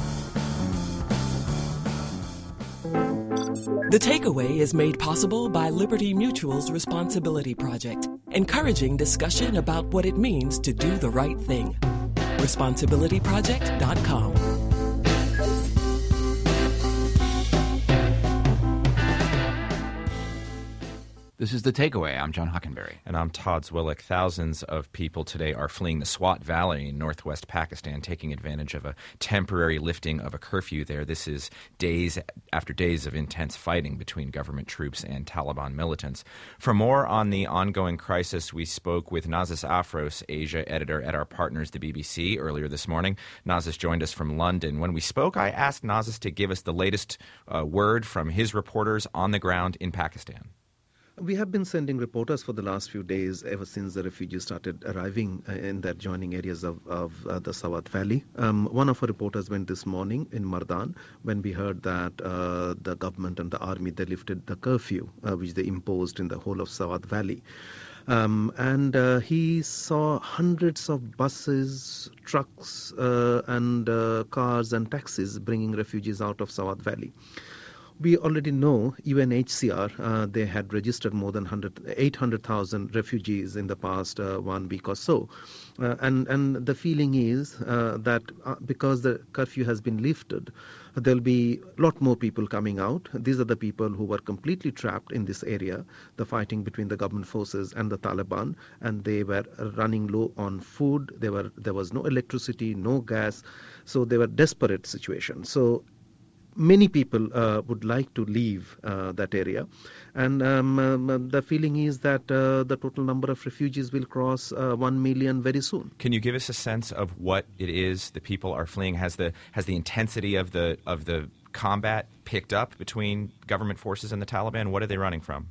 The Takeaway is made possible by Liberty Mutual's Responsibility Project, encouraging discussion about what it means to do the right thing. responsibility project dot com. This is The Takeaway. I'm John Hockenberry. And I'm Todd Zwillick. Thousands of people today are fleeing the Swat Valley in northwest Pakistan, taking advantage of a temporary lifting of a curfew there. This is days after days of intense fighting between government troops and Taliban militants. For more on the ongoing crisis, we spoke with Nazis Afros, Asia editor at our partners, the B B C, earlier this morning. Nazis joined us from London. When we spoke, I asked Nazis to give us the latest uh, word from his reporters on the ground in Pakistan. We have been sending reporters for the last few days, ever since the refugees started arriving uh, in the adjoining areas of, of uh, the Swat Valley. Um, one of our reporters went this morning in Mardan when we heard that uh, the government and the army, they lifted the curfew, uh, which they imposed in the whole of Swat Valley. Um, and uh, he saw hundreds of buses, trucks, uh, and uh, cars and taxis bringing refugees out of Swat Valley. We already know U N H C R, uh, they had registered more than eight hundred thousand refugees in the past uh, one week or so. Uh, and, and the feeling is uh, that uh, because the curfew has been lifted, there'll be a lot more people coming out. These are the people who were completely trapped in this area, the fighting between the government forces and the Taliban, and they were running low on food. They were, there was no electricity, no gas, so they were desperate situation. So many people uh, would like to leave uh, that area. And um, um, the feeling is that uh, the total number of refugees will cross uh, one million very soon. Can you give us a sense of what it is the people are fleeing? Has the has the intensity of the of the combat picked up between government forces and the Taliban? What are they running from?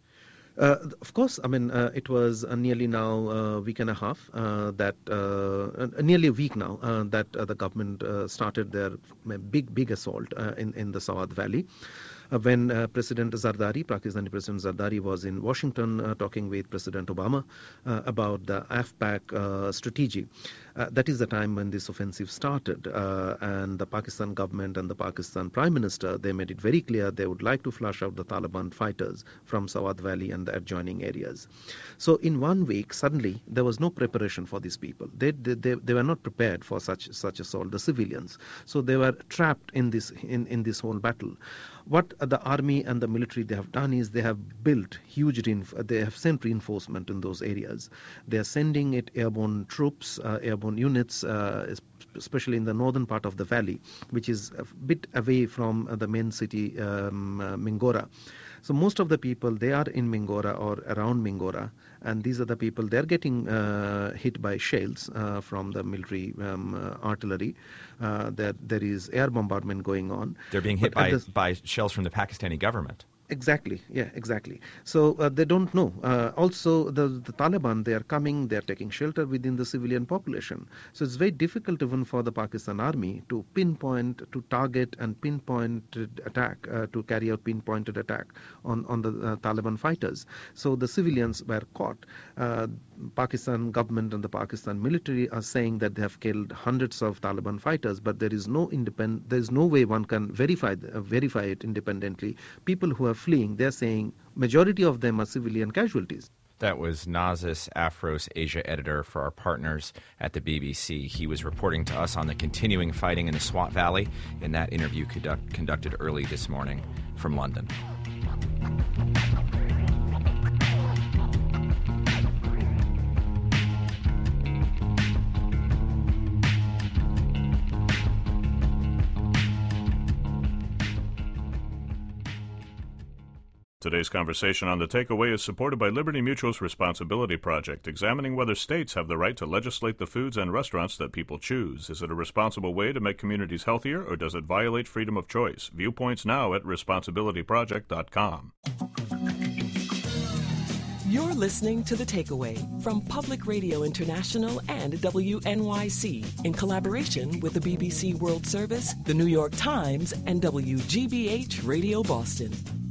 Uh, of course, I mean, uh, it was uh, nearly now a week and a half, uh, that uh, uh, nearly a week now, uh, that uh, the government uh, started their big, big assault uh, in, in the Swat Valley. Uh, when uh, President Zardari, Pakistani President Zardari, was in Washington uh, talking with President Obama uh, about the AFPAC uh, strategy. Uh, that is the time when this offensive started, uh, and the Pakistan government and the Pakistan Prime Minister, they made it very clear they would like to flush out the Taliban fighters from Swat Valley and the adjoining areas. So in one week, suddenly, there was no preparation for these people. They, they, they, they were not prepared for such such assault, the civilians. So they were trapped in this in, in this whole battle. What the army and the military they have done is they have built huge, reinf- they have sent reinforcement in those areas. They are sending it airborne troops, uh, airborne units, uh, especially in the northern part of the valley, which is a bit away from uh, the main city, um, uh, Mingora. So most of the people, they are in Mingora or around Mingora, and these are the people, they're getting uh, hit by shells uh, from the military um, uh, artillery. Uh, there, there is air bombardment going on. They're being hit But by, the, by shells from the Pakistani government. Exactly, yeah, exactly. So uh, they don't know. Uh, also, the, the Taliban, they are coming, they are taking shelter within the civilian population. So it's very difficult even for the Pakistan army to pinpoint, to target and pinpointed attack, uh, to carry out pinpointed attack on, on the uh, Taliban fighters. So the civilians were caught. Uh, Pakistan government and the Pakistan military are saying that they have killed hundreds of Taliban fighters, but there is no independent, there is no way one can verify uh, verify it independently. People who are fleeing, they're saying majority of them are civilian casualties. That was Nazis, Afros Asia editor for our partners at the B B C. He was reporting to us on the continuing fighting in the Swat Valley in that interview conduct, conducted early this morning from London. Today's conversation on The Takeaway is supported by Liberty Mutual's Responsibility Project, examining whether states have the right to legislate the foods and restaurants that people choose. Is it a responsible way to make communities healthier, or does it violate freedom of choice? Viewpoints now at responsibility project dot com. You're listening to The Takeaway from Public Radio International and W N Y C in collaboration with the B B C World Service, the New York Times, and W G B H Radio Boston.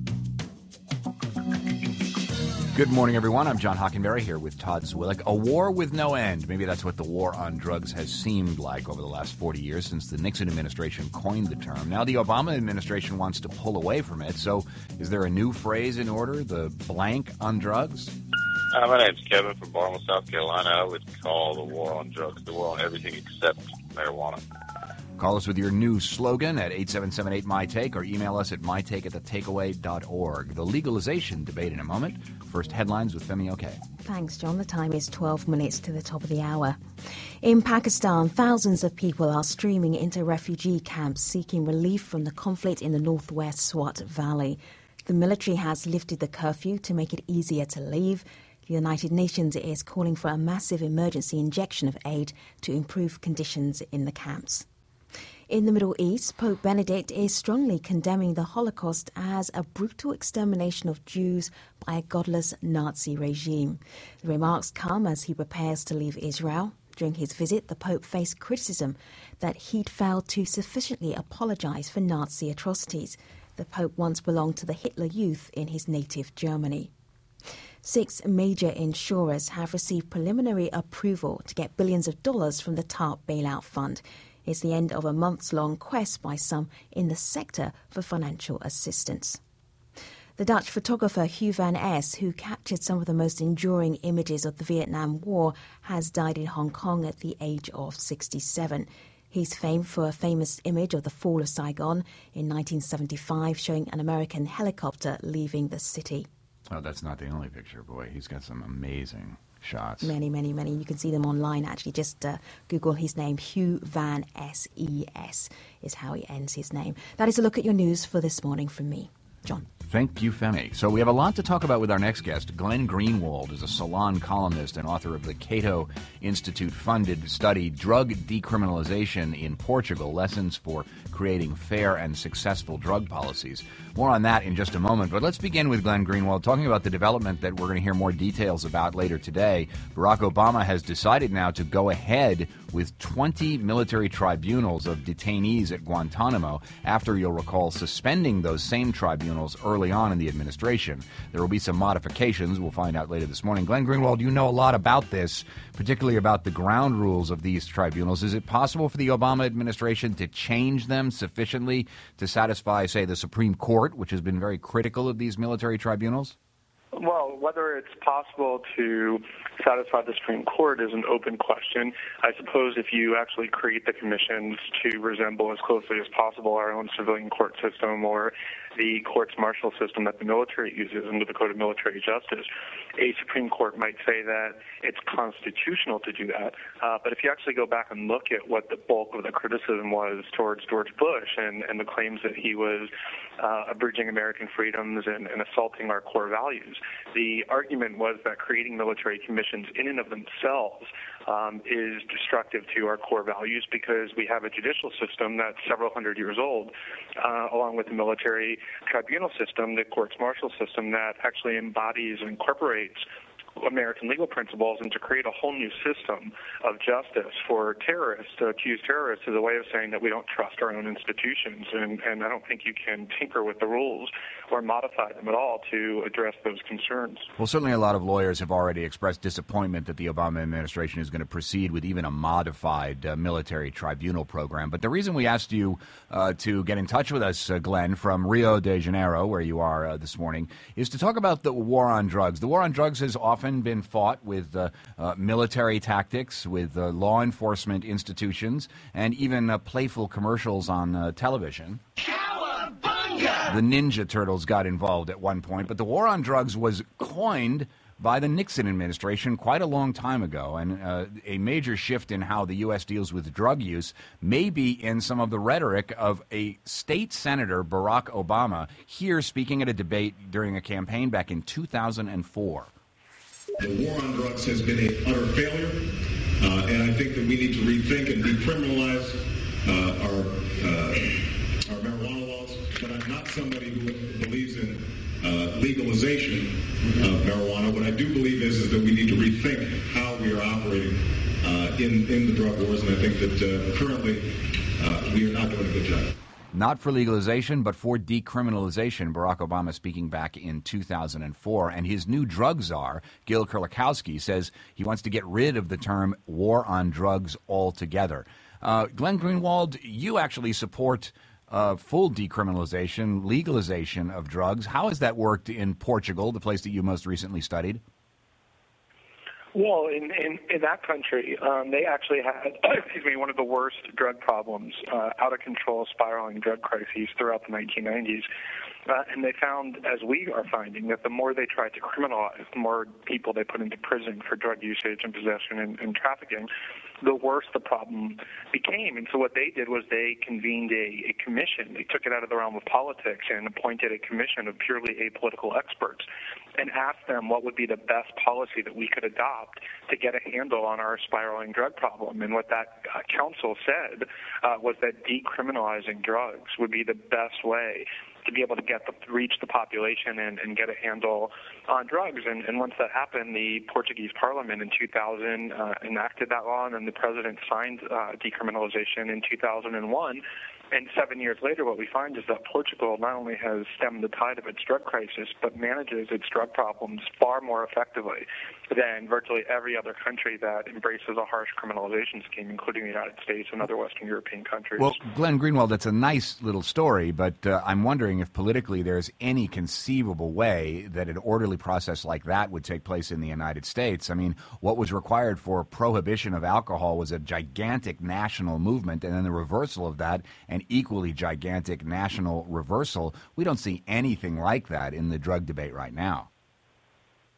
Good morning, everyone. I'm John Hockenberry here with Todd Zwillich. A war with no end. Maybe that's what the war on drugs has seemed like over the last forty years since the Nixon administration coined the term. Now the Obama administration wants to pull away from it. So is there a new phrase in order, the blank on drugs? Uh, my name's Kevin from Barnwell, South Carolina. I would call the war on drugs the war on everything except marijuana. Call us with your new slogan at eight seven seven eight, M Y Take or email us at my take at the takeaway dot org. The legalization debate in a moment. First headlines with Femi Oke. Thanks, John. The time is twelve minutes to the top of the hour. In Pakistan, thousands of people are streaming into refugee camps seeking relief from the conflict in the northwest Swat Valley. The military has lifted the curfew to make it easier to leave. The United Nations is calling for a massive emergency injection of aid to improve conditions in the camps. In the Middle East, Pope Benedict is strongly condemning the Holocaust as a brutal extermination of Jews by a godless Nazi regime. The remarks come as he prepares to leave Israel. During his visit, the Pope faced criticism that he'd failed to sufficiently apologize for Nazi atrocities. The Pope once belonged to the Hitler Youth in his native Germany. Six major insurers have received preliminary approval to get billions of dollars from the TARP bailout fund. It's the end of a months-long quest by some in the sector for financial assistance. The Dutch photographer Hugh van Es, who captured some of the most enduring images of the Vietnam War, has died in Hong Kong at the age of sixty-seven. He's famed for a famous image of the fall of Saigon in nineteen seventy-five, showing an American helicopter leaving the city. Oh, that's not the only picture. Boy, he's got some amazing shots. Many, many, many. You can see them online, actually. Just uh, Google his name. Hugh Van S E S is how he ends his name. That is a look at your news for this morning from me. John. Thank you, Femi. So we have a lot to talk about with our next guest. Glenn Greenwald is a Salon columnist and author of the Cato Institute-funded study, Drug Decriminalization in Portugal, Lessons for Creating Fair and Successful Drug Policies. More on that in just a moment, but let's begin with Glenn Greenwald, talking about the development that we're going to hear more details about later today. Barack Obama has decided now to go ahead with twenty military tribunals of detainees at Guantanamo after, you'll recall, suspending those same tribunals early on in the administration. There will be some modifications. We'll find out later this morning. Glenn Greenwald, you know a lot about this, particularly about the ground rules of these tribunals. Is it possible for the Obama administration to change them sufficiently to satisfy, say, the Supreme Court, which has been very critical of these military tribunals? Well, whether it's possible to satisfy the Supreme Court is an open question. I suppose if you actually create the commissions to resemble as closely as possible our own civilian court system or the courts martial system that the military uses under the Code of Military Justice, a Supreme Court might say that it's constitutional to do that. Uh, but if you actually go back and look at what the bulk of the criticism was towards George Bush and, and the claims that he was uh, abridging American freedoms and, and assaulting our core values, the argument was that creating military commissions in and of themselves um, is destructive to our core values because we have a judicial system that's several hundred years old, uh, along with the military tribunal system, the courts martial system that actually embodies and incorporates American legal principles, and to create a whole new system of justice for terrorists, to accuse terrorists, is a way of saying that we don't trust our own institutions, and, and I don't think you can tinker with the rules or modify them at all to address those concerns. Well, certainly a lot of lawyers have already expressed disappointment that the Obama administration is going to proceed with even a modified uh, military tribunal program. But the reason we asked you uh, to get in touch with us, uh, Glenn, from Rio de Janeiro, where you are uh, this morning, is to talk about the war on drugs. The war on drugs has often been fought with uh, uh, military tactics, with uh, law enforcement institutions, and even uh, playful commercials on uh, television. Cowabunga! The Ninja Turtles got involved at one point, but the war on drugs was coined by the Nixon administration quite a long time ago, and uh, a major shift in how the U S deals with drug use may be in some of the rhetoric of a state senator, Barack Obama, here speaking at a debate during a campaign back in two thousand four. The war on drugs has been an utter failure, uh, and I think that we need to rethink and decriminalize uh, our, uh, our marijuana laws. But I'm not somebody who believes in uh, legalization of marijuana. What I do believe is, is that we need to rethink how we are operating uh, in, in the drug wars, and I think that uh, currently uh, we are not doing a good job. Not for legalization, but for decriminalization, Barack Obama speaking back in two thousand four. And his new drug czar, Gil Kurlikowski, says he wants to get rid of the term war on drugs altogether. Uh, Glenn Greenwald, you actually support uh, full decriminalization, legalization of drugs. How has that worked in Portugal, the place that you most recently studied? Well, in, in, in that country, um, they actually had, excuse me, one of the worst drug problems, uh, out-of-control spiraling drug crises throughout the nineteen nineties. Uh, and they found, as we are finding, that the more they tried to criminalize, the more people they put into prison for drug usage and possession and, and trafficking, the worse the problem became. And so what they did was they convened a, a commission. They took it out of the realm of politics and appointed a commission of purely apolitical experts and asked them what would be the best policy that we could adopt to get a handle on our spiraling drug problem. And what that uh, council said uh, was that decriminalizing drugs would be the best way to be able to get the, reach the population and, and get a handle on drugs. And, and once that happened, the Portuguese Parliament in two thousand uh, enacted that law, and then the president signed uh, decriminalization in two thousand one. And seven years later, what we find is that Portugal not only has stemmed the tide of its drug crisis, but manages its drug problems far more effectively than virtually every other country that embraces a harsh criminalization scheme, including the United States and other Western European countries. Well, Glenn Greenwald, that's a nice little story, but uh, I'm wondering if politically there's any conceivable way that an orderly process like that would take place in the United States. I mean, what was required for prohibition of alcohol was a gigantic national movement, and then the reversal of that, an equally gigantic national reversal. We don't see anything like that in the drug debate right now.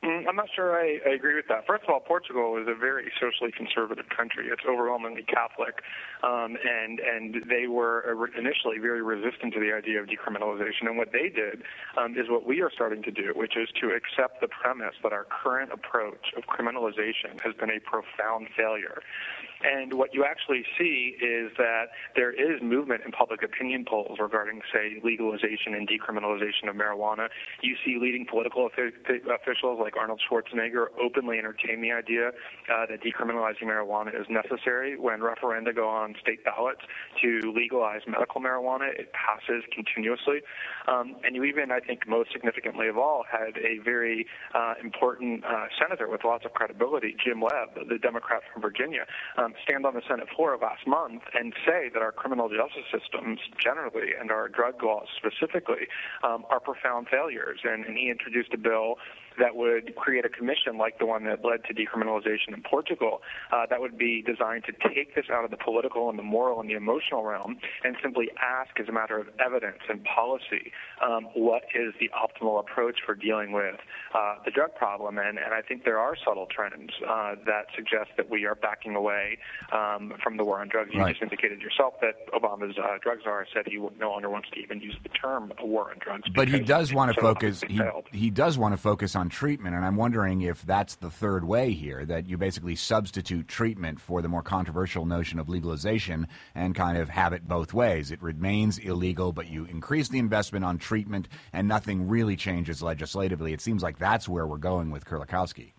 I'm not sure I, I agree with that. First of all, Portugal is a very socially conservative country. It's overwhelmingly Catholic, um, and and they were initially very resistant to the idea of decriminalization. And what they did um, is what we are starting to do, which is to accept the premise that our current approach of criminalization has been a profound failure. And what you actually see is that there is movement in public opinion polls regarding, say, legalization and decriminalization of marijuana. You see leading political officials like Arnold Schwarzenegger openly entertain the idea uh, that decriminalizing marijuana is necessary. When referenda go on state ballots to legalize medical marijuana, it passes continuously. Um, and you even, I think, most significantly of all, had a very uh, important uh, senator with lots of credibility, Jim Webb, the Democrat from Virginia, um, stand on the Senate floor last month and say that our criminal justice systems generally and our drug laws specifically um, are profound failures. And, and he introduced a bill that would create a commission like the one that led to decriminalization in Portugal uh, that would be designed to take this out of the political and the moral and the emotional realm and simply ask as a matter of evidence and policy um, what is the optimal approach for dealing with uh, the drug problem. And, and I think there are subtle trends uh, that suggest that we are backing away um, from the war on drugs. You Right. just indicated yourself that Obama's uh, drug czar said he no longer wants to even use the term war on drugs. But he does want to so focus. often He, failed. he does want to focus on treatment, and I'm wondering if that's the third way here, that you basically substitute treatment for the more controversial notion of legalization and kind of have it both ways. It remains illegal, but you increase the investment on treatment, and nothing really changes legislatively. It seems like that's where we're going with Kurlikowski.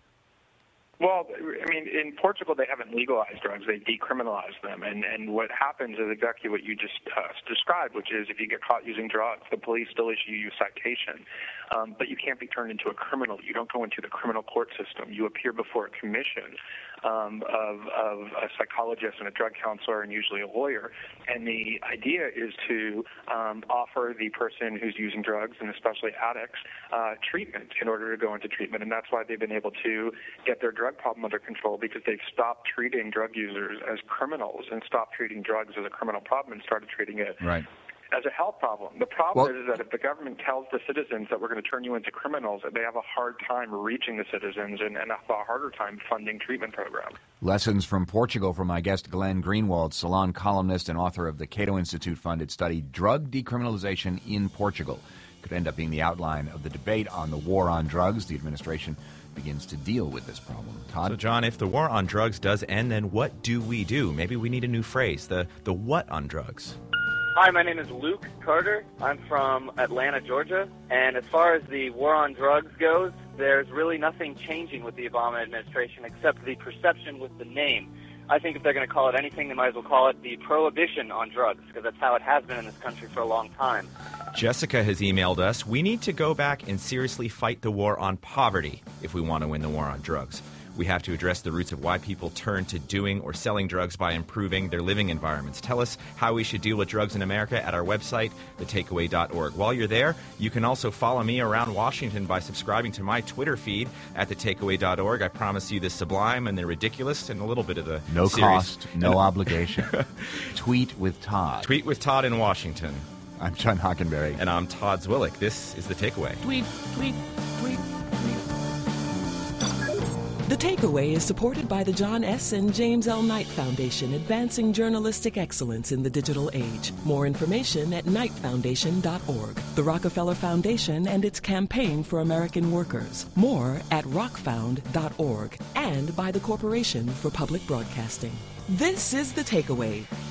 Well, I mean, in Portugal, they haven't legalized drugs. They decriminalized them. And, and what happens is exactly what you just uh, described, which is if you get caught using drugs, the police still issue you a citation. Um, but you can't be turned into a criminal. You don't go into the criminal court system. You appear before a commission um, of, of a psychologist and a drug counselor and usually a lawyer. And the idea is to um, offer the person who's using drugs, and especially addicts, uh, treatment in order to go into treatment. And that's why they've been able to get their drug problem under control, because they've stopped treating drug users as criminals and stopped treating drugs as a criminal problem and started treating it Right. as a health problem. The problem Well- is, is that if the government tells the citizens that we're going to turn you into criminals, they have a hard time reaching the citizens and, and have a harder time funding treatment programs. Lessons from Portugal from my guest Glenn Greenwald, Salon columnist and author of the Cato Institute-funded study, Drug Decriminalization in Portugal. Could end up being the outline of the debate on the war on drugs. The administration begins to deal with this problem. Todd? So, John, if the war on drugs does end, then what do we do? Maybe we need a new phrase, the, the what on drugs? Hi, my name is Luke Carter. I'm from Atlanta, Georgia. And as far as the war on drugs goes, there's really nothing changing with the Obama administration except the perception with the name. I think if they're going to call it anything, they might as well call it the prohibition on drugs, because that's how it has been in this country for a long time. Jessica has emailed us. We need to go back and seriously fight the war on poverty if we want to win the war on drugs. We have to address the roots of why people turn to doing or selling drugs by improving their living environments. Tell us how we should deal with drugs in America at our website, the takeaway dot org. While you're there, you can also follow me around Washington by subscribing to my Twitter feed at the takeaway dot org. I promise you the sublime and the ridiculous and a little bit of the No serious. cost, no obligation. Tweet with Todd. Tweet with Todd in Washington. I'm John Hockenberry. And I'm Todd Zwillich. This is The Takeaway. Tweet, tweet, tweet. The Takeaway is supported by the John S. and James L. Knight Foundation, advancing journalistic excellence in the digital age. More information at knight foundation dot org. The Rockefeller Foundation and its campaign for American workers. More at rock found dot org. And by the Corporation for Public Broadcasting. This is The Takeaway.